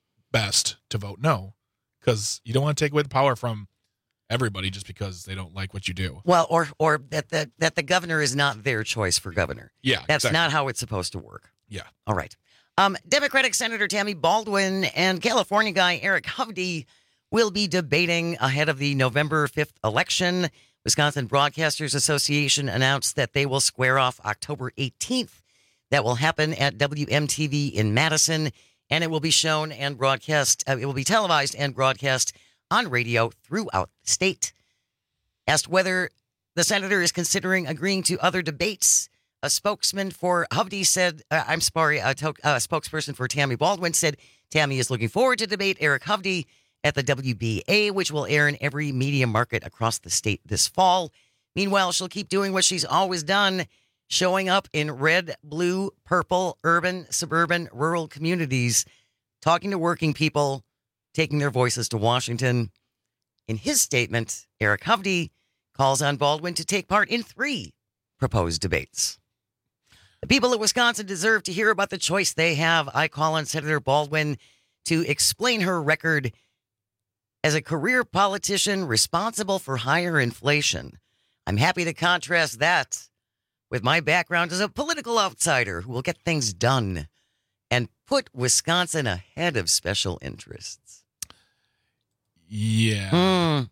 best to vote no, because you don't want to take away the power from everybody just because they don't like what you do.
Well, or or that that, that the governor is not their choice for governor.
Yeah,
That's
exactly.
not how it's supposed to work.
Yeah.
All right. Um, Democratic Senator Tammy Baldwin and California guy Eric Hovde will be debating ahead of the November fifth election. Wisconsin Broadcasters Association announced that they will square off October eighteenth. That will happen at W M T V in Madison, and it will be shown and broadcast. Uh, it will be televised and broadcast on radio throughout the state. Asked whether the senator is considering agreeing to other debates, a spokesman for Hovde said, uh, I'm sorry, a, to- a spokesperson for Tammy Baldwin said Tammy is looking forward to debate Eric Hovde at the W B A, which will air in every media market across the state this fall. Meanwhile, she'll keep doing what she's always done, showing up in red, blue, purple, urban, suburban, rural communities, talking to working people, taking their voices to Washington. In his statement, Eric Hovde calls on Baldwin to take part in three proposed debates. The people of Wisconsin deserve to hear about the choice they have. I call on Senator Baldwin to explain her record as a career politician responsible for higher inflation. I'm happy to contrast that with my background as a political outsider who will get things done and put Wisconsin ahead of special interests.
Yeah.
Mm.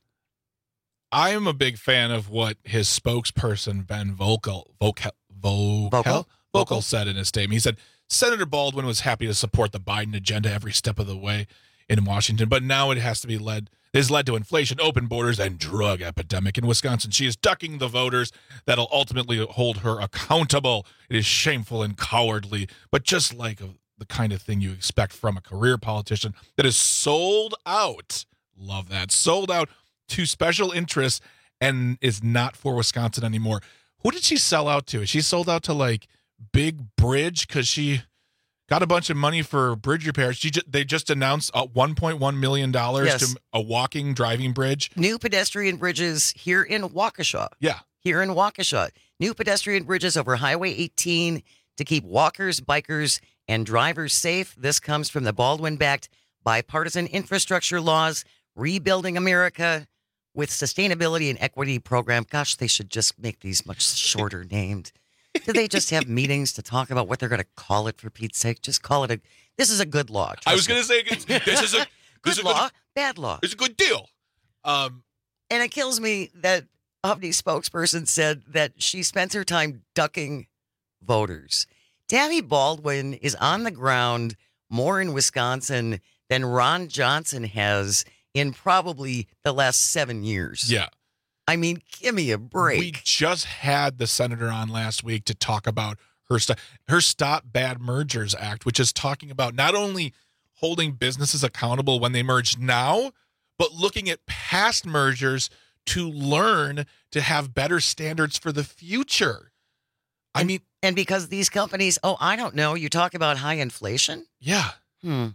I am a big fan of what his spokesperson, Ben Vocal, Vocal, Vocal, Vocal? Vocal said in his statement. He said, Senator Baldwin was happy to support the Biden agenda every step of the way in Washington, but now it has to be led, it has led to inflation, open borders, and drug epidemic in Wisconsin. She is ducking the voters that'll ultimately hold her accountable. It is shameful and cowardly, but just like a, the kind of thing you expect from a career politician that is sold out. Love that. Sold out to special interests and is not for Wisconsin anymore. Who did she sell out to? She sold out to like Big Bridge because she got a bunch of money for bridge repairs. She just, they just announced a one point one million dollars
Yes.
to a walking driving bridge.
New pedestrian bridges here in Waukesha.
Yeah.
Here in Waukesha. New pedestrian bridges over Highway eighteen to keep walkers, bikers, and drivers safe. This comes from the Baldwin-backed bipartisan infrastructure laws, Rebuilding America with Sustainability and Equity program. Gosh, they should just make these much shorter named. Do they just have meetings to talk about what they're going to call it, for Pete's sake? Just call it a, this is a good law.
I was going to say, this is a
good
this is
law,
a good,
bad law.
It's a good deal. Um,
And it kills me that Hovde's spokesperson said that she spends her time ducking voters. Tammy Baldwin is on the ground more in Wisconsin than Ron Johnson has in probably the last seven years.
Yeah.
I mean, give me a break.
We just had the senator on last week to talk about her st- her Stop Bad Mergers Act, which is talking about not only holding businesses accountable when they merge now, but looking at past mergers to learn to have better standards for the future. I
and,
mean,
and because these companies, oh, I don't know, you talk about high inflation?
Yeah.
Hmm.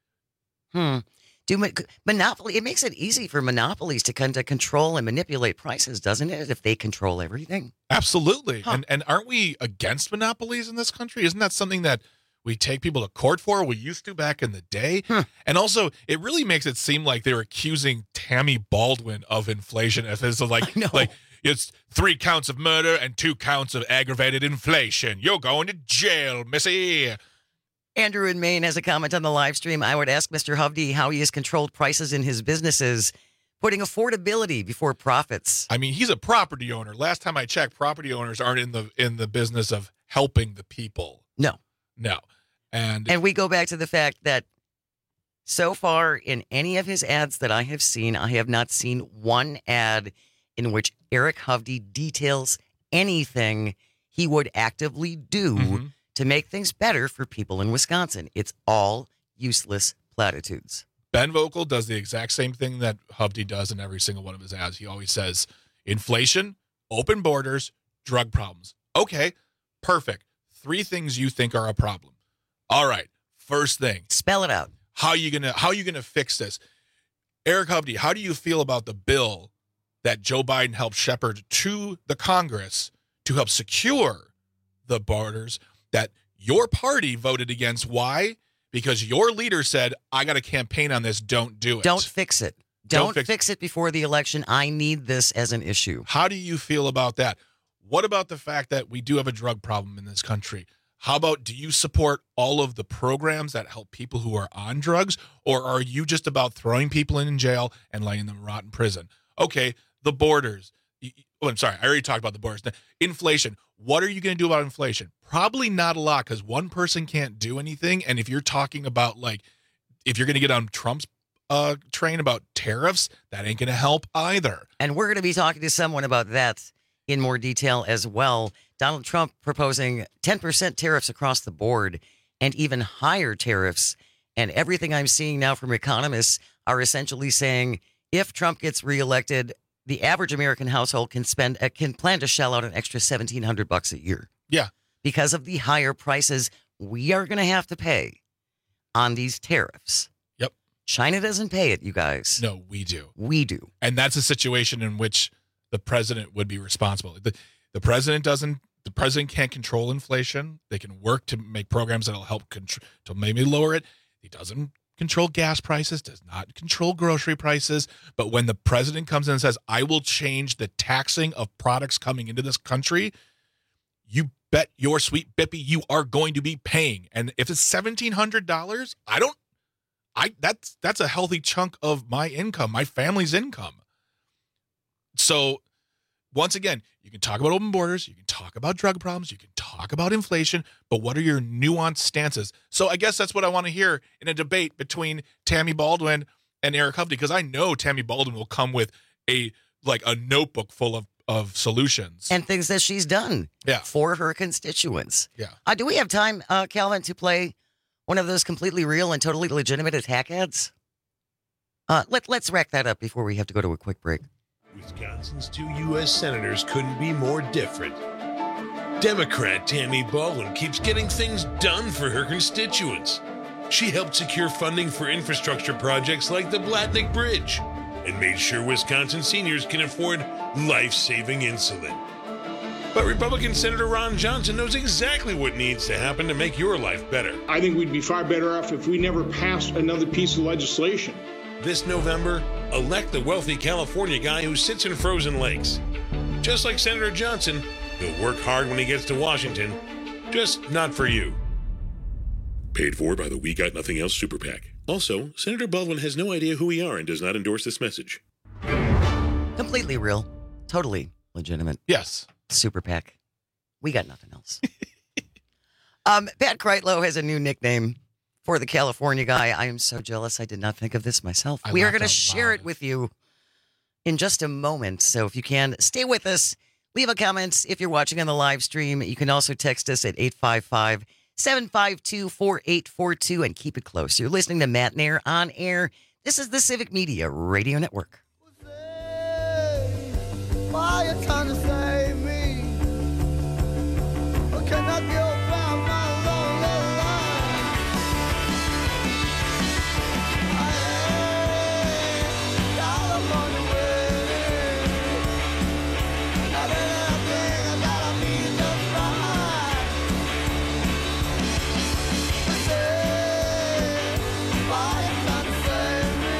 Hmm. Do monopoly? It makes it easy for monopolies to kind of control and manipulate prices, doesn't it? If they control everything.
Absolutely.
Huh.
And and aren't we against monopolies in this country? Isn't that something that we take people to court for? We used to back in the day.
Hmm.
And also, it really makes it seem like they're accusing Tammy Baldwin of inflation. If it's like like it's three counts of murder and two counts of aggravated inflation. You're going to jail, missy.
Andrew in Maine has a comment on the live stream. I would ask Mister Hovde how he has controlled prices in his businesses, putting affordability before profits.
I mean, he's a property owner. Last time I checked, property owners aren't in the in the business of helping the people.
No.
No. And
and we go back to the fact that so far in any of his ads that I have seen, I have not seen one ad in which Eric Hovde details anything he would actively do mm-hmm. to make things better for people in Wisconsin. It's all useless platitudes.
Ben Vogel does the exact same thing that Hovde does in every single one of his ads. He always says, inflation, open borders, drug problems. Okay, perfect. Three things you think are a problem. All right, first thing.
Spell it out.
How you gonna how you gonna fix this? Eric Hovde, how do you feel about the bill that Joe Biden helped shepherd to the Congress to help secure the borders that your party voted against? Why? Because your leader said, I got to campaign on this. Don't do it.
Don't fix it. Don't,
Don't fix,
fix it before the election. I need this as an issue.
How do you feel about that? What about the fact that we do have a drug problem in this country? How about, do you support all of the programs that help people who are on drugs? Or are you just about throwing people in jail and letting them rot in prison? Okay, the borders. Oh, I'm sorry. I already talked about the borders. Inflation. What are you going to do about inflation? Probably not a lot, because one person can't do anything. And if you're talking about, like, if you're going to get on Trump's uh, train about tariffs, that ain't going to help either.
And we're going to be talking to someone about that in more detail as well. Donald Trump proposing ten percent tariffs across the board and even higher tariffs. And everything I'm seeing now from economists are essentially saying if Trump gets reelected, the average American household can spend uh, can plan to shell out an extra seventeen hundred bucks a year.
Yeah.
Because of the higher prices we are going to have to pay on these tariffs.
Yep.
China doesn't pay it, you guys.
No, we do.
We do.
And that's a situation in which the president would be responsible. The, the president doesn't, the president can't control inflation. They can work to make programs that'll help control, to maybe lower it. He doesn't control gas prices, does not control grocery prices. But when the president comes in and says, I will change the taxing of products coming into this country, you bet your sweet Bippy you are going to be paying. And if it's seventeen hundred dollars, I don't, I that's that's a healthy chunk of my income, my family's income. So once again, you can talk about open borders, you can talk about drug problems, you can talk about inflation, but what are your nuanced stances? So I guess that's what I want to hear in a debate between Tammy Baldwin and Eric Hovde, because I know Tammy Baldwin will come with a like a notebook full of, of solutions.
And things that she's done
yeah.
for her constituents.
Yeah.
Uh, do we have time, uh, Calvin, to play one of those completely real and totally legitimate attack ads? Uh, let, let's rack that up before we have to go to a quick break.
Wisconsin's two U S senators couldn't be more different. Democrat Tammy Baldwin keeps getting things done for her constituents. She helped secure funding for infrastructure projects like the Blatnick Bridge and made sure Wisconsin seniors can afford life-saving insulin. But Republican Senator Ron Johnson knows exactly what needs to happen to make your life better.
I think we'd be far better off if we never passed another piece of legislation.
This November, elect the wealthy California guy who sits in frozen lakes. Just like Senator Johnson, he'll work hard when he gets to Washington, just not for you. Paid for by the We Got Nothing Else Super PAC. Also, Senator Baldwin has no idea who we are and does not endorse this message.
Completely real. Totally legitimate.
Yes.
Super PAC. We got nothing else. um, Pat Kreitlow has a new nickname for the California guy. I am so jealous. I did not think of this myself.
I
we are going to
laughed out
share
loud.
it with you in just a moment. So if you can, stay with us. Leave a comment if you're watching on the live stream. You can also text us at eight five five, seven five two, four eight four two and keep it close. You're listening to Matt Nair on air. This is the Civic Media Radio Network.
Why you trying to save me? Or can I go round my lonely life? I got a money waiting. Now that I think I gotta be just right. Say, why you trying to save me?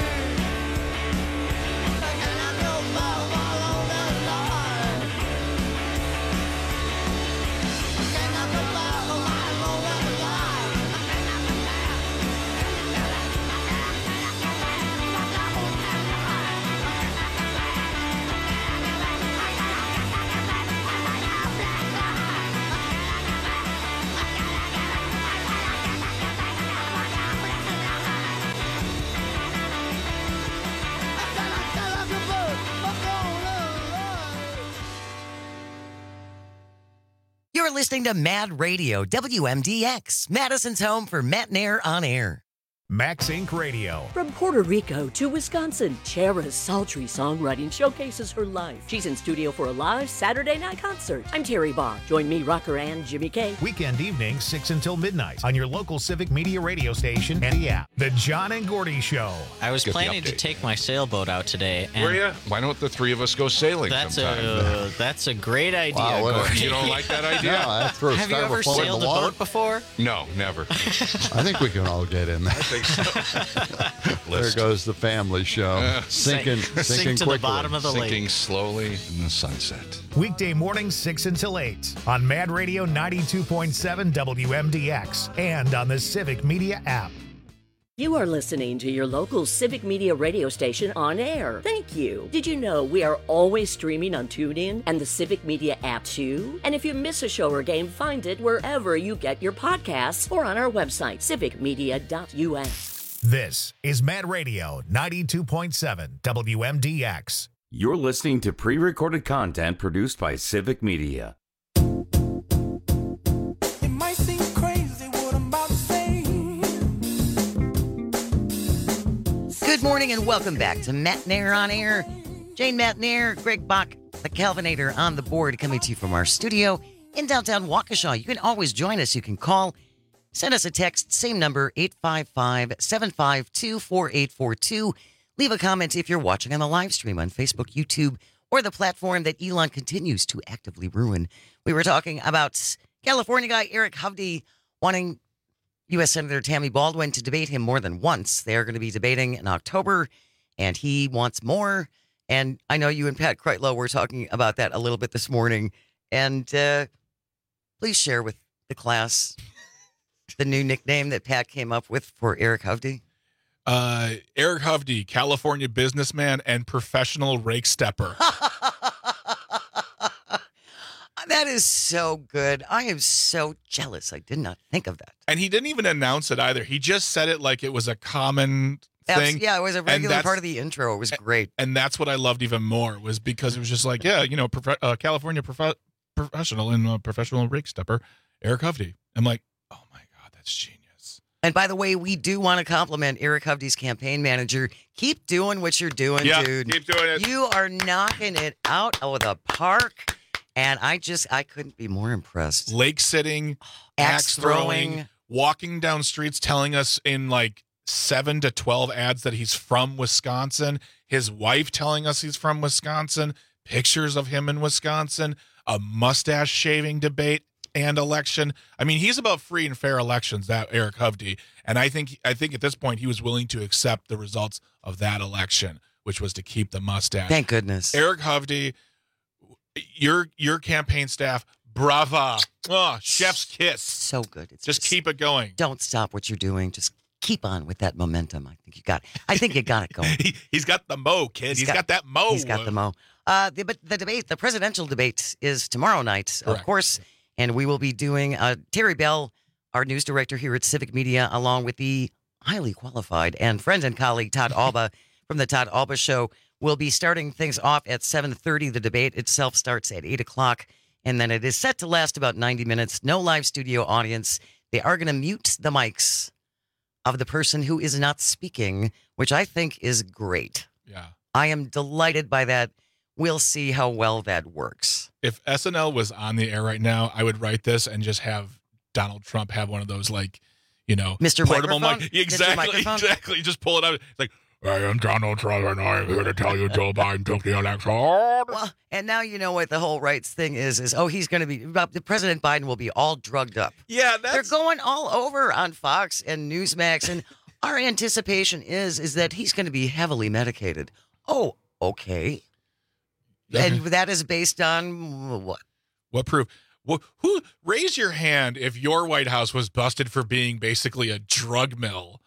Can I go round my lonely life? Can I go round?
listening to Mad Radio, W M D X, Madison's home for Matt Nair on air.
Max Incorporated. Radio.
From Puerto Rico to Wisconsin, Chera's sultry songwriting showcases her life. She's in studio for a live Saturday night concert. I'm Terry Barr. Join me, rocker and Jimmy K.
Weekend evenings, six until midnight on your local Civic Media radio station and the app. The John and Gordy Show.
I was
Get the
planning to
update.
take my sailboat out today. And
Were you? Why don't the three of us go sailing
That's
sometime?
a that's a great idea.
Wow, what a-
Gordy.
you don't like that idea?
No, I throw
Have you ever
styrofoam in
sailed
the
a
water.
boat before?
No, never.
I think we can all get in there.
I think so.
There goes the family show.
Uh,
sinking,
Sink-
sinking
sink to the
quickly.
bottom of the lake.
Sinking slowly in the sunset.
Weekday mornings, six until eight on Mad Radio ninety-two point seven W M D X and on the Civic Media app.
You are listening to your local Civic Media radio station on air. Thank you. Did you know we are always streaming on TuneIn and the Civic Media app too? And if you miss a show or game, find it wherever you get your podcasts or on our website, civic media dot U S.
This is Mad Radio ninety-two point seven W M D X.
You're listening to pre-recorded content produced by Civic Media.
It might seem crazy what I'm about to say.
Good morning and welcome back to Matt Nair on air. Jane Matt Nair, Greg Bach, the Calvinator on the board, coming to you from our studio in downtown Waukesha. You can always join us. You can call, send us a text, same number, eight five five, seven five two, four eight four two. Leave a comment if you're watching on the live stream on Facebook, YouTube, or the platform that Elon continues to actively ruin. We were talking about California guy Eric Hovde wanting U S Senator Tammy Baldwin to debate him more than once. They are going to be debating in October, and he wants more. And I know you and Pat Kreitlow were talking about that a little bit this morning. And uh, please share with the class the new nickname that Pat came up with for Eric Hovde.
Uh, Eric Hovde, California businessman and professional rake stepper.
That is so good. I am so jealous. I did not think of that.
And he didn't even announce it either. He just said it like it was a common
Abs-
thing.
Yeah, it was a
And
regular
that's-
part of the intro. It was great.
And that's what I loved even more, was because it was just like, yeah, you know, prof- uh, California prof- professional and uh, professional rake stepper, Eric Hovde. I'm like, oh my God, that's genius.
And by the way, we do want to compliment Eric Hovde's campaign manager. Keep doing what you're doing,
Yeah,
dude.
keep doing it.
You are knocking it out of the park. And I just, I couldn't be more impressed.
Lake sitting,
Axe
axe throwing,
throwing.
walking down streets telling us in like seven to twelve ads that he's from Wisconsin, his wife telling us he's from Wisconsin, pictures of him in Wisconsin, a mustache shaving debate and election. I mean, he's about free and fair elections, that Eric Hovde. And I think I think at this point he was willing to accept the results of that election, which was to keep the mustache.
Thank goodness.
Eric Hovde, your your campaign staff, brava. Oh, chef's kiss.
So good. It's
just, keep it going.
Don't stop what you're doing. Just keep on with that momentum. I think you got it. I think you got it going.
he, he's got the mo, kid.
He's
he's
got-
got, that mo.
He's got the mo. Uh, the, but the debate, the presidential debate, is tomorrow night, of
Correct.
course, and we will be doing uh, Terry Bell, our news director here at Civic Media, along with the highly qualified and friend and colleague Todd Alba from the Todd Alba Show. We'll be starting things off at seven thirty. The debate itself starts at eight o'clock, and then it is set to last about ninety minutes. No live studio audience. They are going to mute the mics of the person who is not speaking, which I think is great.
Yeah.
I am delighted by that. We'll see how well that works.
If S N L was on the air right now, I would write this and just have Donald Trump have one of those, like, you know,
Mister
portable
Microphone?
mic.
Mister
Exactly,
Microphone?
exactly. Just pull it out. It's like, I am Donald Trump, and I'm here to tell you Joe Biden took the election.
Well, and now you know what the whole rights thing is, is, oh, he's going to be, President Biden will be all drugged up.
Yeah, that's...
They're going all over on Fox and Newsmax, and our anticipation is, is that he's going to be heavily medicated. Oh, okay. And that is based on what?
What proof? Well, who raise your hand if your White House was busted for being basically a drug mill?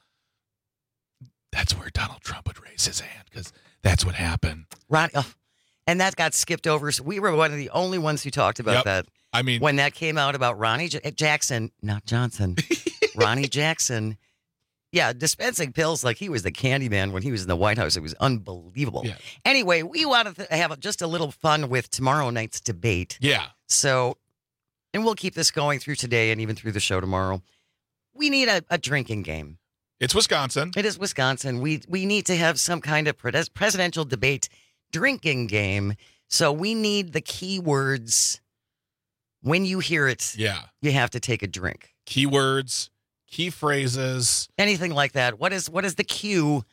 That's where Donald Trump would raise his hand, because that's what happened.
Ron, oh, and that got skipped over. So we were one of the only ones who talked about
Yep.
that.
I mean,
when that came out about Ronnie J- Jackson, not Johnson, Ronnie Jackson. Yeah, dispensing pills like he was the candy man when he was in the White House. It was unbelievable.
Yeah.
Anyway, we wanted to have just a little fun with tomorrow night's debate.
Yeah.
So and we'll keep this going through today and even through the show tomorrow. We need a, a drinking game.
It's Wisconsin.
It is Wisconsin. We we need to have some kind of pres- presidential debate drinking game. So we need the key words. When you hear it,
Yeah.
you have to take a drink.
Keywords, key phrases.
Anything like that. What is what is the cue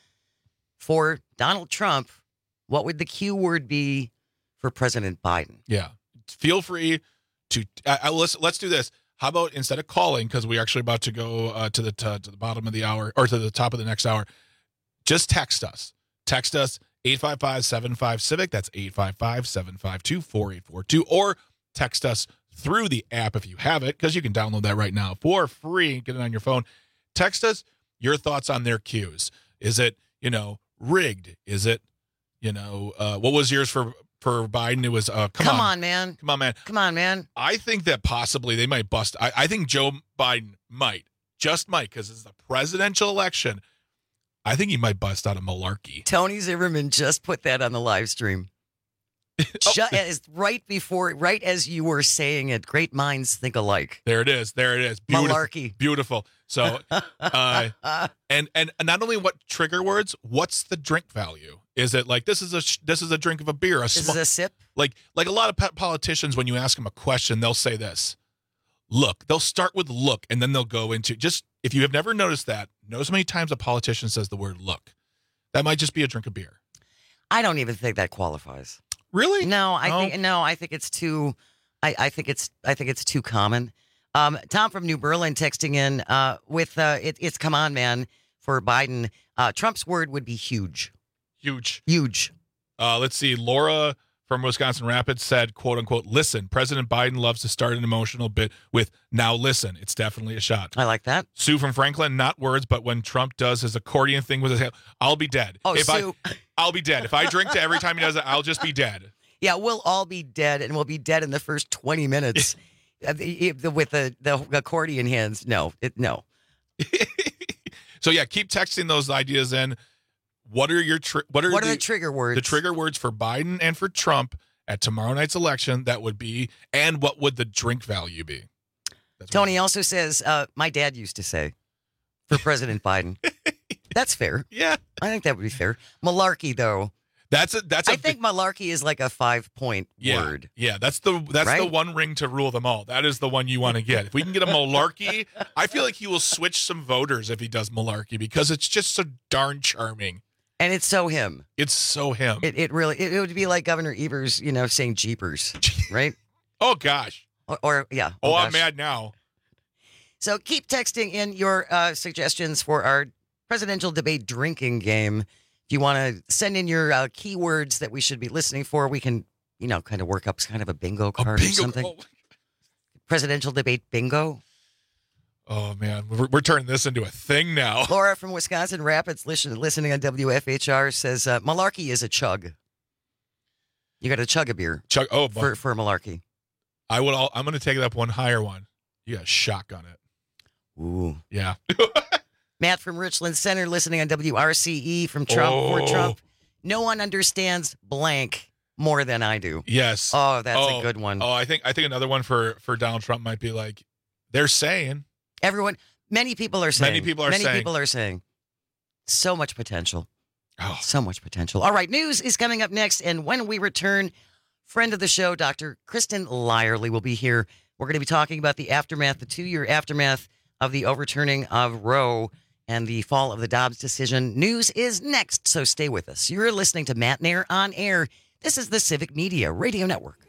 for Donald Trump? What would the cue word be for President Biden?
Yeah. Feel free to uh, uh, let's let's do this. How about instead of calling, because we're actually about to go uh, to the to, to the bottom of the hour or to the top of the next hour, just text us. Text us eight five five, seven five, civic. That's eight five five, seven five two, four eight four two. Or text us through the app if you have it, because you can download that right now for free. Get it on your phone. Text us your thoughts on their cues. Is it, you know, rigged? Is it, you know, uh, what was yours for for Biden? It was, uh, come,
Come
on.
on, man.
Come on, man.
Come on, man.
I think that possibly they might bust. I, I think Joe Biden might, just might, because it's the presidential election. I think he might bust out a malarkey.
Tony Zimmerman just put that on the live stream. Just as right before, right as you were saying it, great minds think alike.
There it is. There it is. Beautiful.
Malarkey.
Beautiful. So, uh, and and not only what trigger words, what's the drink value? Is it like this is a sh- this is a drink of a beer? A
This
small,
is a sip.
like like a lot of pe- politicians, when you ask them a question, they'll say this. Look, they'll start with look, and then they'll go into just. If you have never noticed that, notice how many times a politician says the word look. That might just be a drink of beer.
I don't even think that qualifies.
Really?
No, I
No?
think no. I think it's too. I, I think it's. I think it's too common. Um, Tom from New Berlin texting in uh, with uh, it, it's come on, man, for Biden. Uh, Trump's word would be huge.
Huge.
Huge.
Uh, let's see. Laura from Wisconsin Rapids said, quote unquote, listen, President Biden loves to start an emotional bit with now listen. It's definitely a shot.
I like that.
Sue from Franklin, not words, but when Trump does his accordion thing with his hand, I'll be dead.
Oh,
if
Sue.
I, I'll be dead. If I drink to every time he does it, I'll just be dead.
Yeah, we'll all be dead, and we'll be dead in the first twenty minutes Uh, the- the- with the, the accordion hands. No, it, no.
So yeah, keep texting those ideas in. What are your tri- what are
What
the,
are the trigger words?
The trigger words for Biden and for Trump at tomorrow night's election, that would be, and what would the drink value be?
Tony also says, uh, my dad used to say for President Biden. That's fair.
Yeah.
I think that would be fair. Malarkey, though.
That's a that's a
I think malarkey is like a five point
yeah,
word.
Yeah, that's the that's the
Right?
one ring to rule them all. That is the one you want to get. If we can get a malarkey, I feel like he will switch some voters if he does malarkey, because it's just so darn charming.
And it's so him.
It's so him.
It it really it, it would be like Governor Evers, you know, saying jeepers, right?
Oh gosh.
Or, or yeah.
Oh, I'm
gosh.
mad now.
So keep texting in your uh, suggestions for our presidential debate drinking game. If you want to send in your uh, keywords that we should be listening for, we can, you know, kind of work up kind of a bingo card
bingo-
or something.
oh.
Presidential debate bingo.
Oh man, we're, we're turning this into a thing now.
Laura from Wisconsin Rapids, listen, listening on W F H R, says uh, malarkey is a chug. You got to chug a beer.
Chug. Oh,
for for malarkey.
I would. All, I'm going to take it up one higher one. You got to shotgun it.
Ooh.
Yeah.
Matt from Richland Center, listening on W R C E from Trump for
Oh.
Trump. No one understands blank more than I do.
Yes.
Oh, that's
Oh,
a good one.
Oh, I think I think another one for for Donald Trump might be like, they're saying.
Everyone, many people are saying.
Many people are
many
saying.
people are saying. So much potential.
Oh.
So much potential. All right, news is coming up next, and when we return, friend of the show, Doctor Kristen Lyerly, will be here. We're going to be talking about the aftermath, the two-year aftermath of the overturning of Roe and the fall of the Dobbs decision. News is next, so stay with us. You're listening to Matt Nair on Air. This is the Civic Media Radio Network.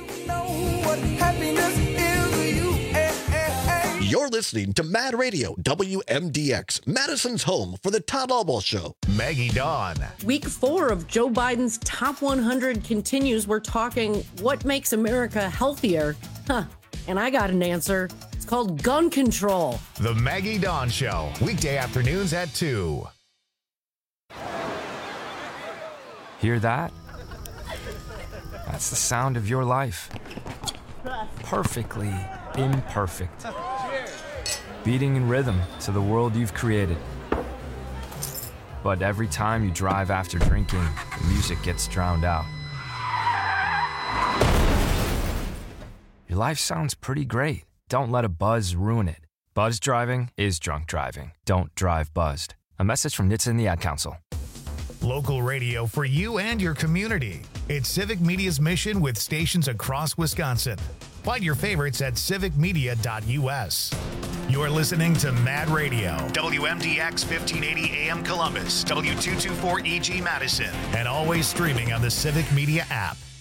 You're listening to Mad Radio, W M D X, Madison's home for the Todd Albaugh Show.
Maggie Dawn.
Week four of Joe Biden's top one hundred continues. We're talking what makes America healthier. Huh. And I got an answer. It's called gun control.
The Maggie Dawn Show. Weekday afternoons at two.
Hear that? That's the sound of your life. Perfectly imperfect. Beating in rhythm to the world you've created. But every time you drive after drinking, the music gets drowned out. your life sounds pretty great. Don't let a buzz ruin it. Buzz driving is drunk driving. Don't drive buzzed. A message from N H T S A and the Ad Council.
Local radio for you and your community. It's Civic Media's mission with stations across Wisconsin. Find your favorites at civic media dot U S. You're listening to Mad Radio, W M D X fifteen eighty A M Columbus, W two twenty-four E G Madison, and always streaming on the Civic Media app.